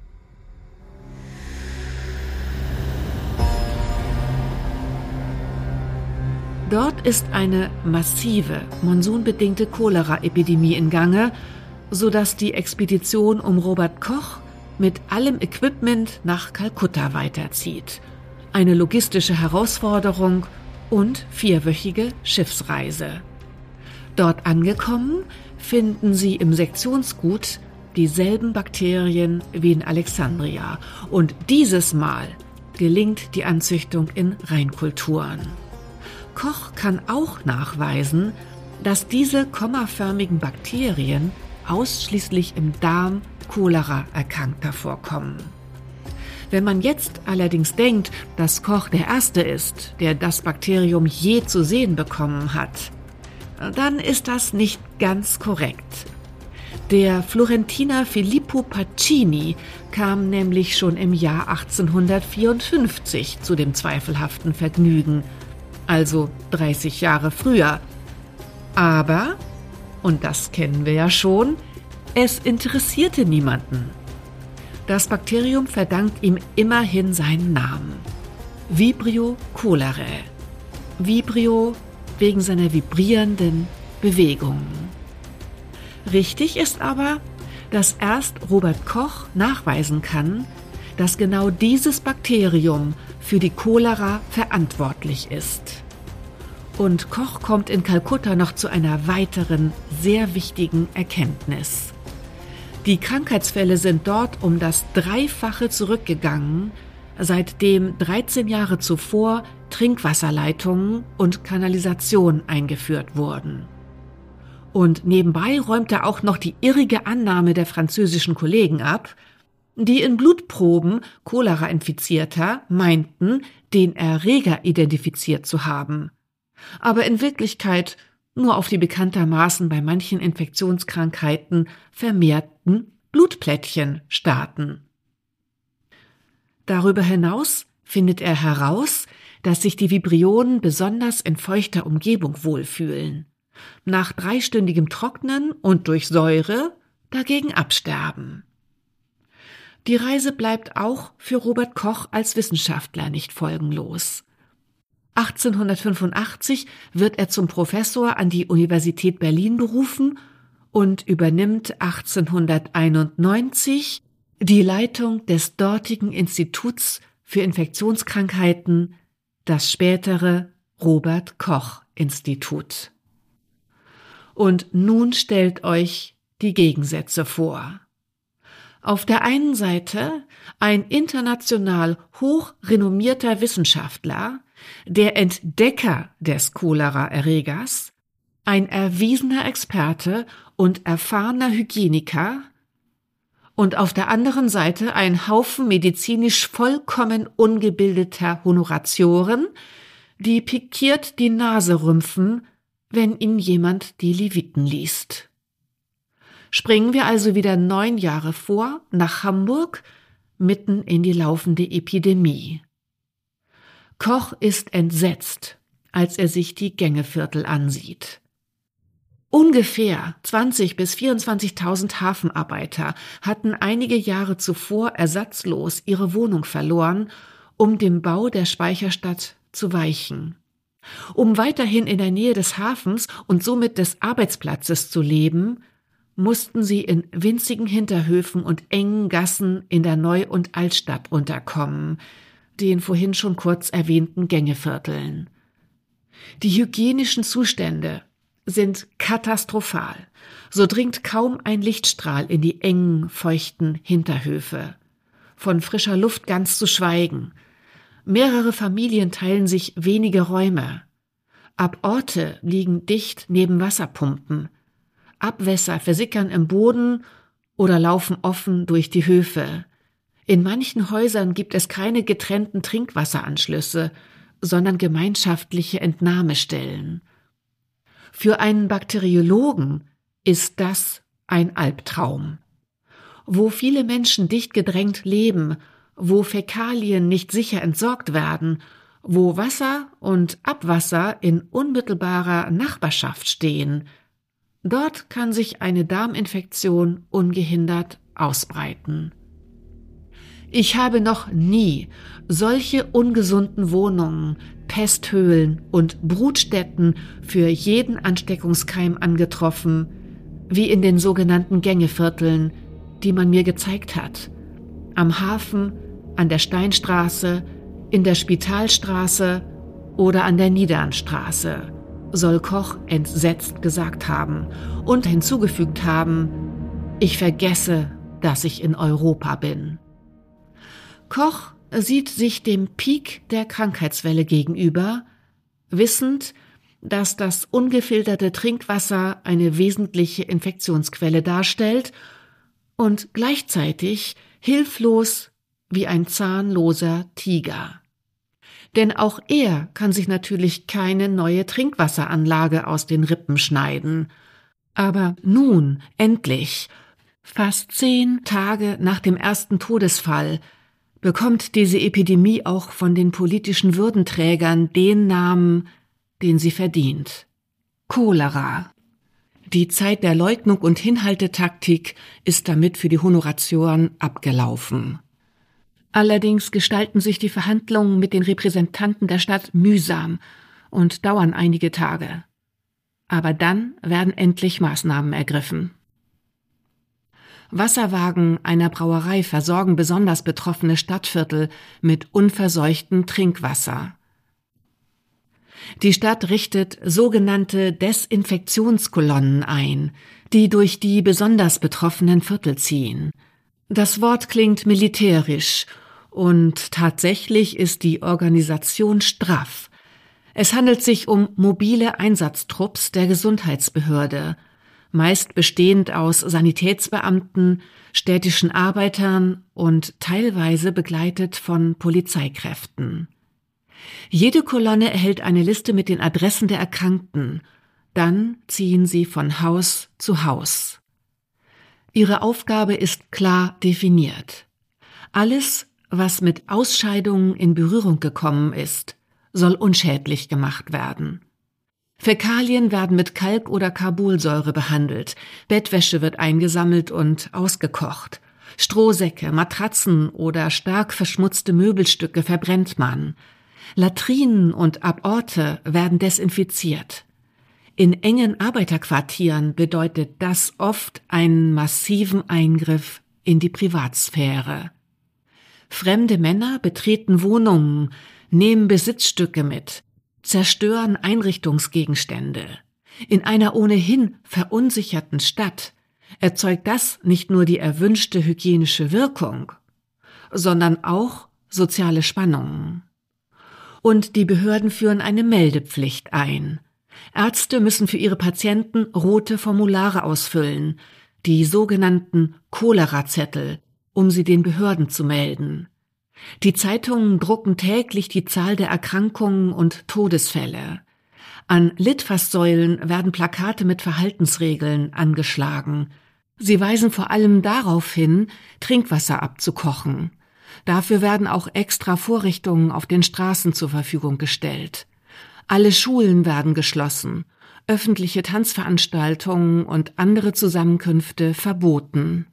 Dort ist eine massive, monsunbedingte Cholera-Epidemie in Gange, sodass die Expedition um Robert Koch mit allem Equipment nach Kalkutta weiterzieht. Eine logistische Herausforderung und vierwöchige Schiffsreise. Dort angekommen, finden sie im Sektionsgut dieselben Bakterien wie in Alexandria. Und dieses Mal gelingt die Anzüchtung in Reinkulturen. Koch kann auch nachweisen, dass diese kommaförmigen Bakterien ausschließlich im Darm Cholera-Erkrankter vorkommen. Wenn man jetzt allerdings denkt, dass Koch der Erste ist, der das Bakterium je zu sehen bekommen hat, dann ist das nicht ganz korrekt. Der Florentiner Filippo Pacini kam nämlich schon im Jahr achtzehnhundertvierundfünfzig zu dem zweifelhaften Vergnügen, also dreißig Jahre früher. Aber, und das kennen wir ja schon, es interessierte niemanden. Das Bakterium verdankt ihm immerhin seinen Namen: Vibrio cholerae. Vibrio wegen seiner vibrierenden Bewegungen. Richtig ist aber, dass erst Robert Koch nachweisen kann, dass genau dieses Bakterium für die Cholera verantwortlich ist. Und Koch kommt in Kalkutta noch zu einer weiteren, sehr wichtigen Erkenntnis. Die Krankheitsfälle sind dort um das Dreifache zurückgegangen, seitdem dreizehn Jahre zuvor Trinkwasserleitungen und Kanalisation eingeführt wurden. Und nebenbei räumt er auch noch die irrige Annahme der französischen Kollegen ab, die in Blutproben Cholera-Infizierter meinten, den Erreger identifiziert zu haben, aber in Wirklichkeit nur auf die bekanntermaßen bei manchen Infektionskrankheiten vermehrten Blutplättchen starten. Darüber hinaus findet er heraus, dass sich die Vibrionen besonders in feuchter Umgebung wohlfühlen, nach dreistündigem Trocknen und durch Säure dagegen absterben. Die Reise bleibt auch für Robert Koch als Wissenschaftler nicht folgenlos. achtzehnhundertfünfundachtzig wird er zum Professor an die Universität Berlin berufen und übernimmt achtzehnhunderteinundneunzig die Leitung des dortigen Instituts für Infektionskrankheiten, das spätere Robert Koch Institut. Und nun stellt euch die Gegensätze vor. Auf der einen Seite ein international hochrenommierter Wissenschaftler, der Entdecker des Cholera-Erregers, ein erwiesener Experte und erfahrener Hygieniker, und auf der anderen Seite ein Haufen medizinisch vollkommen ungebildeter Honoratioren, die pikiert die Nase rümpfen, wenn ihnen jemand die Leviten liest. Springen wir also wieder neun Jahre vor, nach Hamburg, mitten in die laufende Epidemie. Koch ist entsetzt, als er sich die Gängeviertel ansieht. Ungefähr zwanzigtausend bis vierundzwanzigtausend Hafenarbeiter hatten einige Jahre zuvor ersatzlos ihre Wohnung verloren, um dem Bau der Speicherstadt zu weichen. Um weiterhin in der Nähe des Hafens und somit des Arbeitsplatzes zu leben, mussten sie in winzigen Hinterhöfen und engen Gassen in der Neu- und Altstadt unterkommen, den vorhin schon kurz erwähnten Gängevierteln. Die hygienischen Zustände sind katastrophal. So dringt kaum ein Lichtstrahl in die engen, feuchten Hinterhöfe. Von frischer Luft ganz zu schweigen. Mehrere Familien teilen sich wenige Räume. Aborte liegen dicht neben Wasserpumpen. Abwässer versickern im Boden oder laufen offen durch die Höfe. In manchen Häusern gibt es keine getrennten Trinkwasseranschlüsse, sondern gemeinschaftliche Entnahmestellen. Für einen Bakteriologen ist das ein Albtraum. Wo viele Menschen dicht gedrängt leben, wo Fäkalien nicht sicher entsorgt werden, wo Wasser und Abwasser in unmittelbarer Nachbarschaft stehen, dort kann sich eine Darminfektion ungehindert ausbreiten. Ich habe noch nie solche ungesunden Wohnungen, Pesthöhlen und Brutstätten für jeden Ansteckungskeim angetroffen, wie in den sogenannten Gängevierteln, die man mir gezeigt hat. Am Hafen, an der Steinstraße, in der Spitalstraße oder an der Niedernstraße, soll Koch entsetzt gesagt haben und hinzugefügt haben: Ich vergesse, dass ich in Europa bin. Koch sieht sich dem Peak der Krankheitswelle gegenüber, wissend, dass das ungefilterte Trinkwasser eine wesentliche Infektionsquelle darstellt und gleichzeitig hilflos wie ein zahnloser Tiger. Denn auch er kann sich natürlich keine neue Trinkwasseranlage aus den Rippen schneiden. Aber nun, endlich, fast zehn Tage nach dem ersten Todesfall, bekommt diese Epidemie auch von den politischen Würdenträgern den Namen, den sie verdient: Cholera. Die Zeit der Leugnung und Hinhaltetaktik ist damit für die Honoratioren abgelaufen. Allerdings gestalten sich die Verhandlungen mit den Repräsentanten der Stadt mühsam und dauern einige Tage. Aber dann werden endlich Maßnahmen ergriffen. Wasserwagen einer Brauerei versorgen besonders betroffene Stadtviertel mit unverseuchtem Trinkwasser. Die Stadt richtet sogenannte Desinfektionskolonnen ein, die durch die besonders betroffenen Viertel ziehen. Das Wort klingt militärisch und tatsächlich ist die Organisation straff. Es handelt sich um mobile Einsatztrupps der Gesundheitsbehörde, meist bestehend aus Sanitätsbeamten, städtischen Arbeitern und teilweise begleitet von Polizeikräften. Jede Kolonne erhält eine Liste mit den Adressen der Erkrankten. Dann ziehen sie von Haus zu Haus. Ihre Aufgabe ist klar definiert. Alles, was mit Ausscheidungen in Berührung gekommen ist, soll unschädlich gemacht werden. Fäkalien werden mit Kalk oder Carbolsäure behandelt, Bettwäsche wird eingesammelt und ausgekocht, Strohsäcke, Matratzen oder stark verschmutzte Möbelstücke verbrennt man, Latrinen und Aborte werden desinfiziert. In engen Arbeiterquartieren bedeutet das oft einen massiven Eingriff in die Privatsphäre. Fremde Männer betreten Wohnungen, nehmen Besitzstücke mit, zerstören Einrichtungsgegenstände. In einer ohnehin verunsicherten Stadt erzeugt das nicht nur die erwünschte hygienische Wirkung, sondern auch soziale Spannungen. Und die Behörden führen eine Meldepflicht ein. Ärzte müssen für ihre Patienten rote Formulare ausfüllen, die sogenannten Cholera-Zettel, um sie den Behörden zu melden. Die Zeitungen drucken täglich die Zahl der Erkrankungen und Todesfälle. An Litfaßsäulen werden Plakate mit Verhaltensregeln angeschlagen. Sie weisen vor allem darauf hin, Trinkwasser abzukochen. Dafür werden auch extra Vorrichtungen auf den Straßen zur Verfügung gestellt. Alle Schulen werden geschlossen, öffentliche Tanzveranstaltungen und andere Zusammenkünfte verboten.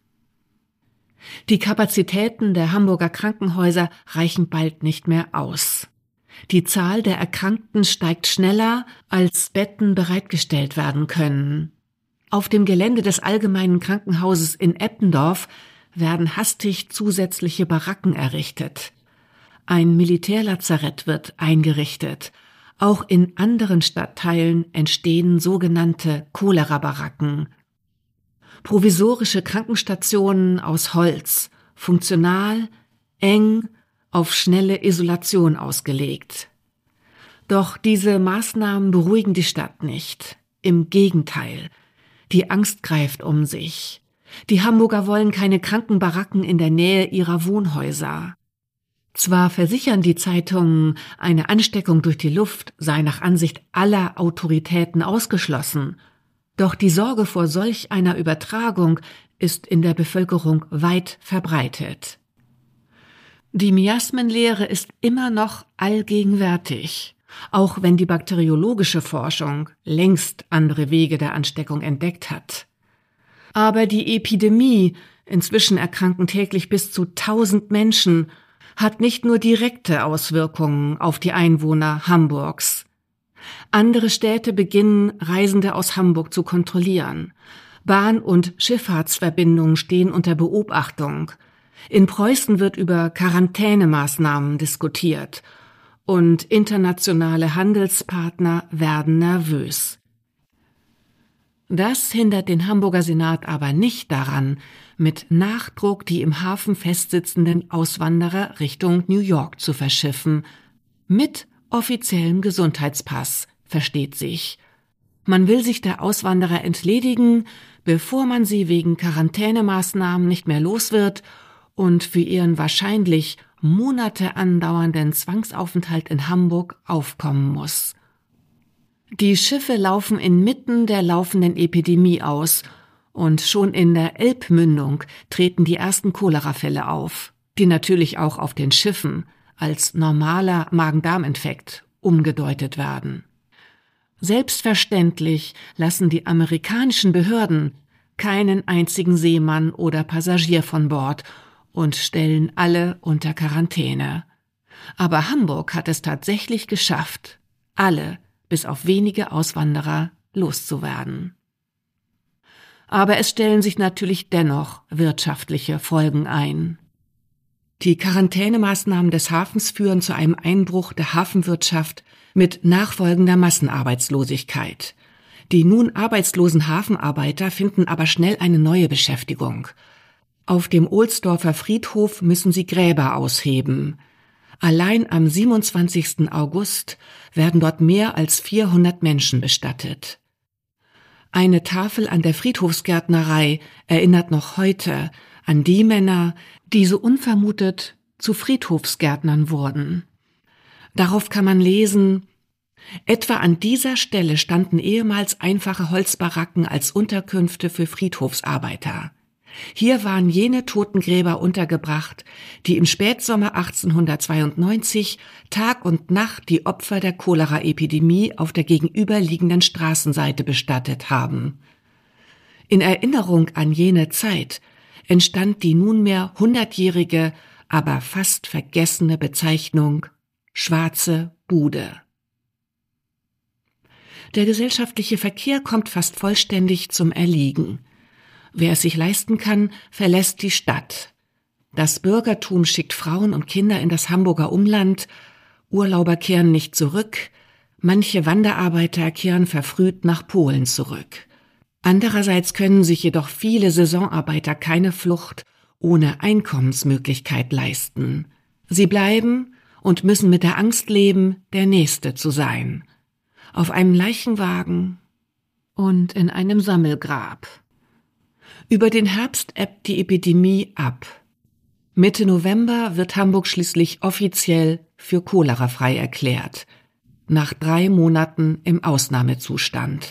Die Kapazitäten der Hamburger Krankenhäuser reichen bald nicht mehr aus. Die Zahl der Erkrankten steigt schneller, als Betten bereitgestellt werden können. Auf dem Gelände des Allgemeinen Krankenhauses in Eppendorf werden hastig zusätzliche Baracken errichtet. Ein Militärlazarett wird eingerichtet. Auch in anderen Stadtteilen entstehen sogenannte Cholera-Baracken. Provisorische Krankenstationen aus Holz, funktional, eng, auf schnelle Isolation ausgelegt. Doch diese Maßnahmen beruhigen die Stadt nicht. Im Gegenteil, die Angst greift um sich. Die Hamburger wollen keine Krankenbaracken in der Nähe ihrer Wohnhäuser. Zwar versichern die Zeitungen, eine Ansteckung durch die Luft sei nach Ansicht aller Autoritäten ausgeschlossen, doch die Sorge vor solch einer Übertragung ist in der Bevölkerung weit verbreitet. Die Miasmenlehre ist immer noch allgegenwärtig, auch wenn die bakteriologische Forschung längst andere Wege der Ansteckung entdeckt hat. Aber die Epidemie, inzwischen erkranken täglich bis zu tausend Menschen, hat nicht nur direkte Auswirkungen auf die Einwohner Hamburgs. Andere Städte beginnen, Reisende aus Hamburg zu kontrollieren. Bahn- und Schifffahrtsverbindungen stehen unter Beobachtung. In Preußen wird über Quarantänemaßnahmen diskutiert. Und internationale Handelspartner werden nervös. Das hindert den Hamburger Senat aber nicht daran, mit Nachdruck die im Hafen festsitzenden Auswanderer Richtung New York zu verschiffen. Mit offiziellem Gesundheitspass, versteht sich. Man will sich der Auswanderer entledigen, bevor man sie wegen Quarantänemaßnahmen nicht mehr los wird und für ihren wahrscheinlich Monate andauernden Zwangsaufenthalt in Hamburg aufkommen muss. Die Schiffe laufen inmitten der laufenden Epidemie aus und schon in der Elbmündung treten die ersten Cholerafälle auf, die natürlich auch auf den Schiffen als normaler Magen-Darm-Infekt umgedeutet werden. Selbstverständlich lassen die amerikanischen Behörden keinen einzigen Seemann oder Passagier von Bord und stellen alle unter Quarantäne. Aber Hamburg hat es tatsächlich geschafft, alle bis auf wenige Auswanderer loszuwerden. Aber es stellen sich natürlich dennoch wirtschaftliche Folgen ein. Die Quarantänemaßnahmen des Hafens führen zu einem Einbruch der Hafenwirtschaft mit nachfolgender Massenarbeitslosigkeit. Die nun arbeitslosen Hafenarbeiter finden aber schnell eine neue Beschäftigung. Auf dem Ohlsdorfer Friedhof müssen sie Gräber ausheben. Allein am siebenundzwanzigsten August werden dort mehr als vierhundert Menschen bestattet. Eine Tafel an der Friedhofsgärtnerei erinnert noch heute an die Männer, die so unvermutet zu Friedhofsgärtnern wurden. Darauf kann man lesen: Etwa an dieser Stelle standen ehemals einfache Holzbaracken als Unterkünfte für Friedhofsarbeiter. Hier waren jene Totengräber untergebracht, die im Spätsommer achtzehnhundertzweiundneunzig Tag und Nacht die Opfer der Cholera-Epidemie auf der gegenüberliegenden Straßenseite bestattet haben. In Erinnerung an jene Zeit entstand die nunmehr hundertjährige, aber fast vergessene Bezeichnung Schwarze Bude. Der gesellschaftliche Verkehr kommt fast vollständig zum Erliegen. Wer es sich leisten kann, verlässt die Stadt. Das Bürgertum schickt Frauen und Kinder in das Hamburger Umland, Urlauber kehren nicht zurück, Manche Wanderarbeiter kehren verfrüht nach Polen zurück. Andererseits können sich jedoch viele Saisonarbeiter keine Flucht ohne Einkommensmöglichkeit leisten. Sie bleiben und müssen mit der Angst leben, der Nächste zu sein. Auf einem Leichenwagen und in einem Sammelgrab. Über den Herbst ebbt die Epidemie ab. Mitte November wird Hamburg schließlich offiziell für cholerafrei erklärt, nach drei Monaten im Ausnahmezustand.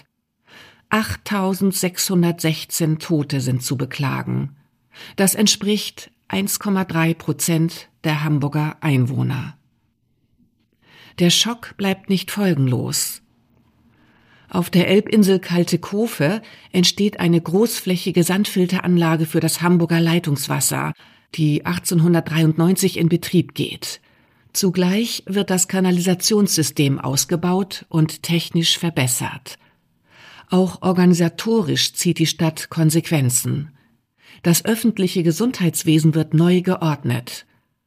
achttausendsechshundertsechzehn Tote sind zu beklagen. Das entspricht eins Komma drei Prozent der Hamburger Einwohner. Der Schock bleibt nicht folgenlos. Auf der Elbinsel Kalte Kofe entsteht eine großflächige Sandfilteranlage für das Hamburger Leitungswasser, die achtzehnhundertdreiundneunzig in Betrieb geht. Zugleich wird das Kanalisationssystem ausgebaut und technisch verbessert. Auch organisatorisch zieht die Stadt Konsequenzen. Das öffentliche Gesundheitswesen wird neu geordnet.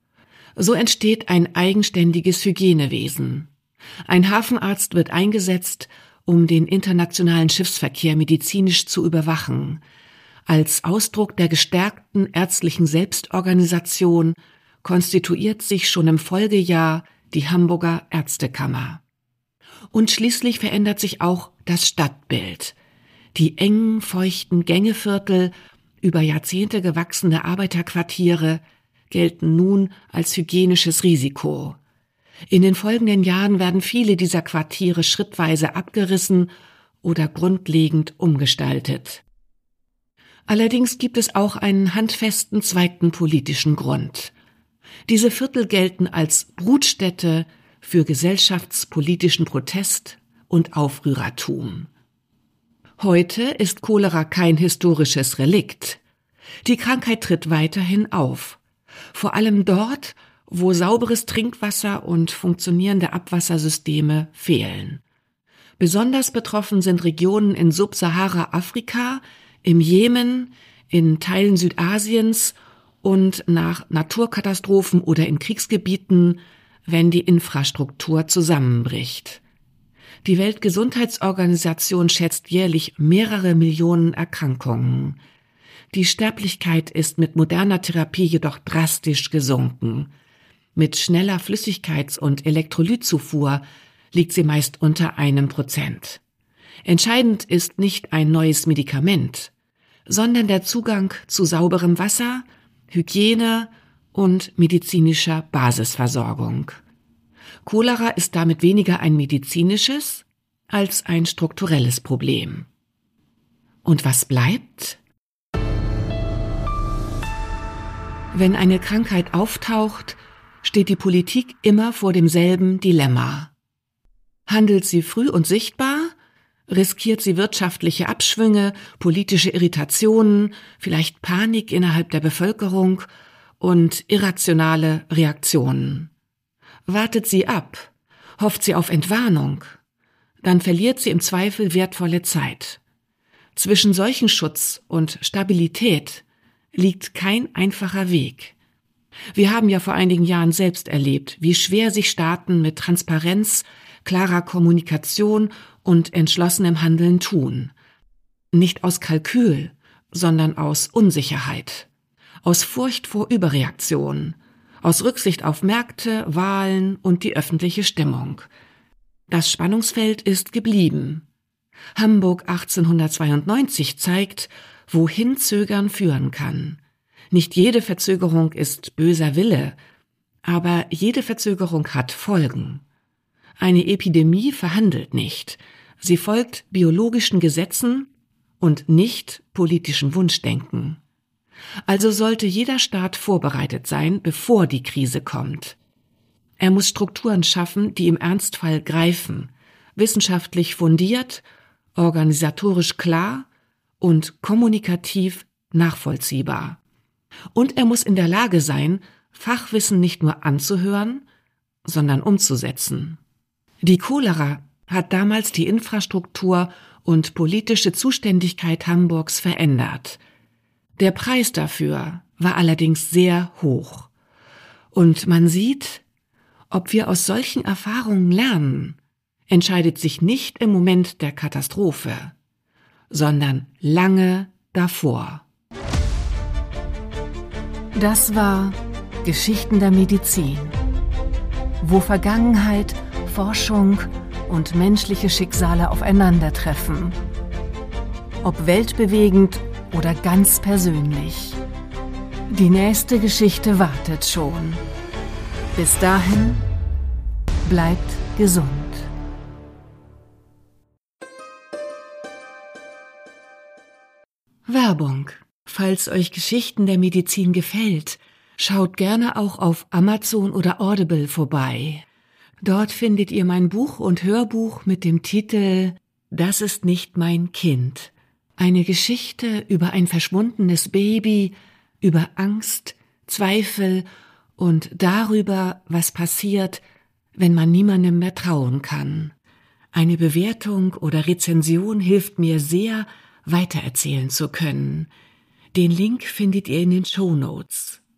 So entsteht ein eigenständiges Hygienewesen. Ein Hafenarzt wird eingesetzt, um den internationalen Schiffsverkehr medizinisch zu überwachen. Als Ausdruck der gestärkten ärztlichen Selbstorganisation konstituiert sich schon im Folgejahr die Hamburger Ärztekammer. Und schließlich verändert sich auch das Stadtbild. Die engen, feuchten Gängeviertel, über Jahrzehnte gewachsene Arbeiterquartiere gelten nun als hygienisches Risiko. In den folgenden Jahren werden viele dieser Quartiere schrittweise abgerissen oder grundlegend umgestaltet. Allerdings gibt es auch einen handfesten zweiten politischen Grund. Diese Viertel gelten als Brutstätte für gesellschaftspolitischen Protest und Aufrührertum. Heute ist Cholera kein historisches Relikt. Die Krankheit tritt weiterhin auf. Vor allem dort, wo sauberes Trinkwasser und funktionierende Abwassersysteme fehlen. Besonders betroffen sind Regionen in Subsahara-Afrika, im Jemen, in Teilen Südasiens und nach Naturkatastrophen oder in Kriegsgebieten, wenn die Infrastruktur zusammenbricht. Die Weltgesundheitsorganisation schätzt jährlich mehrere Millionen Erkrankungen. Die Sterblichkeit ist mit moderner Therapie jedoch drastisch gesunken. Mit schneller Flüssigkeits- und Elektrolytzufuhr liegt sie meist unter einem Prozent. Entscheidend ist nicht ein neues Medikament, sondern der Zugang zu sauberem Wasser, Hygiene und medizinischer Basisversorgung. Cholera ist damit weniger ein medizinisches als ein strukturelles Problem. Und was bleibt? Wenn eine Krankheit auftaucht, steht die Politik immer vor demselben Dilemma. Handelt sie früh und sichtbar? Riskiert sie wirtschaftliche Abschwünge, politische Irritationen, vielleicht Panik innerhalb der Bevölkerung und irrationale Reaktionen? Wartet sie ab? Hofft sie auf Entwarnung? Dann verliert sie im Zweifel wertvolle Zeit. Zwischen Seuchenschutz und Stabilität liegt kein einfacher Weg. Wir haben ja vor einigen Jahren selbst erlebt, wie schwer sich Staaten mit Transparenz, klarer Kommunikation und entschlossenem Handeln tun. Nicht aus Kalkül, sondern aus Unsicherheit, aus Furcht vor Überreaktion, aus Rücksicht auf Märkte, Wahlen und die öffentliche Stimmung. Das Spannungsfeld ist geblieben. Hamburg achtzehnhundertzweiundneunzig zeigt, wohin Zögern führen kann. Nicht jede Verzögerung ist böser Wille, aber jede Verzögerung hat Folgen. Eine Epidemie verhandelt nicht. Sie folgt biologischen Gesetzen und nicht politischen Wunschdenken. Also sollte jeder Staat vorbereitet sein, bevor die Krise kommt. Er muss Strukturen schaffen, die im Ernstfall greifen, wissenschaftlich fundiert, organisatorisch klar und kommunikativ nachvollziehbar. Und er muss in der Lage sein, Fachwissen nicht nur anzuhören, sondern umzusetzen. Die Cholera hat damals die Infrastruktur und politische Zuständigkeit Hamburgs verändert. Der Preis dafür war allerdings sehr hoch. Und man sieht, ob wir aus solchen Erfahrungen lernen, entscheidet sich nicht im Moment der Katastrophe, sondern lange davor. Das war Geschichten der Medizin, wo Vergangenheit, Forschung und menschliche Schicksale aufeinandertreffen. Ob weltbewegend oder ganz persönlich. Die nächste Geschichte wartet schon. Bis dahin, bleibt gesund. Werbung. Falls euch Geschichten der Medizin gefällt, schaut gerne auch auf Amazon oder Audible vorbei. Dort findet ihr mein Buch und Hörbuch mit dem Titel »Das ist nicht mein Kind«. Eine Geschichte über ein verschwundenes Baby, über Angst, Zweifel und darüber, was passiert, wenn man niemandem mehr trauen kann. Eine Bewertung oder Rezension hilft mir sehr, weitererzählen zu können. Den Link findet ihr in den Shownotes.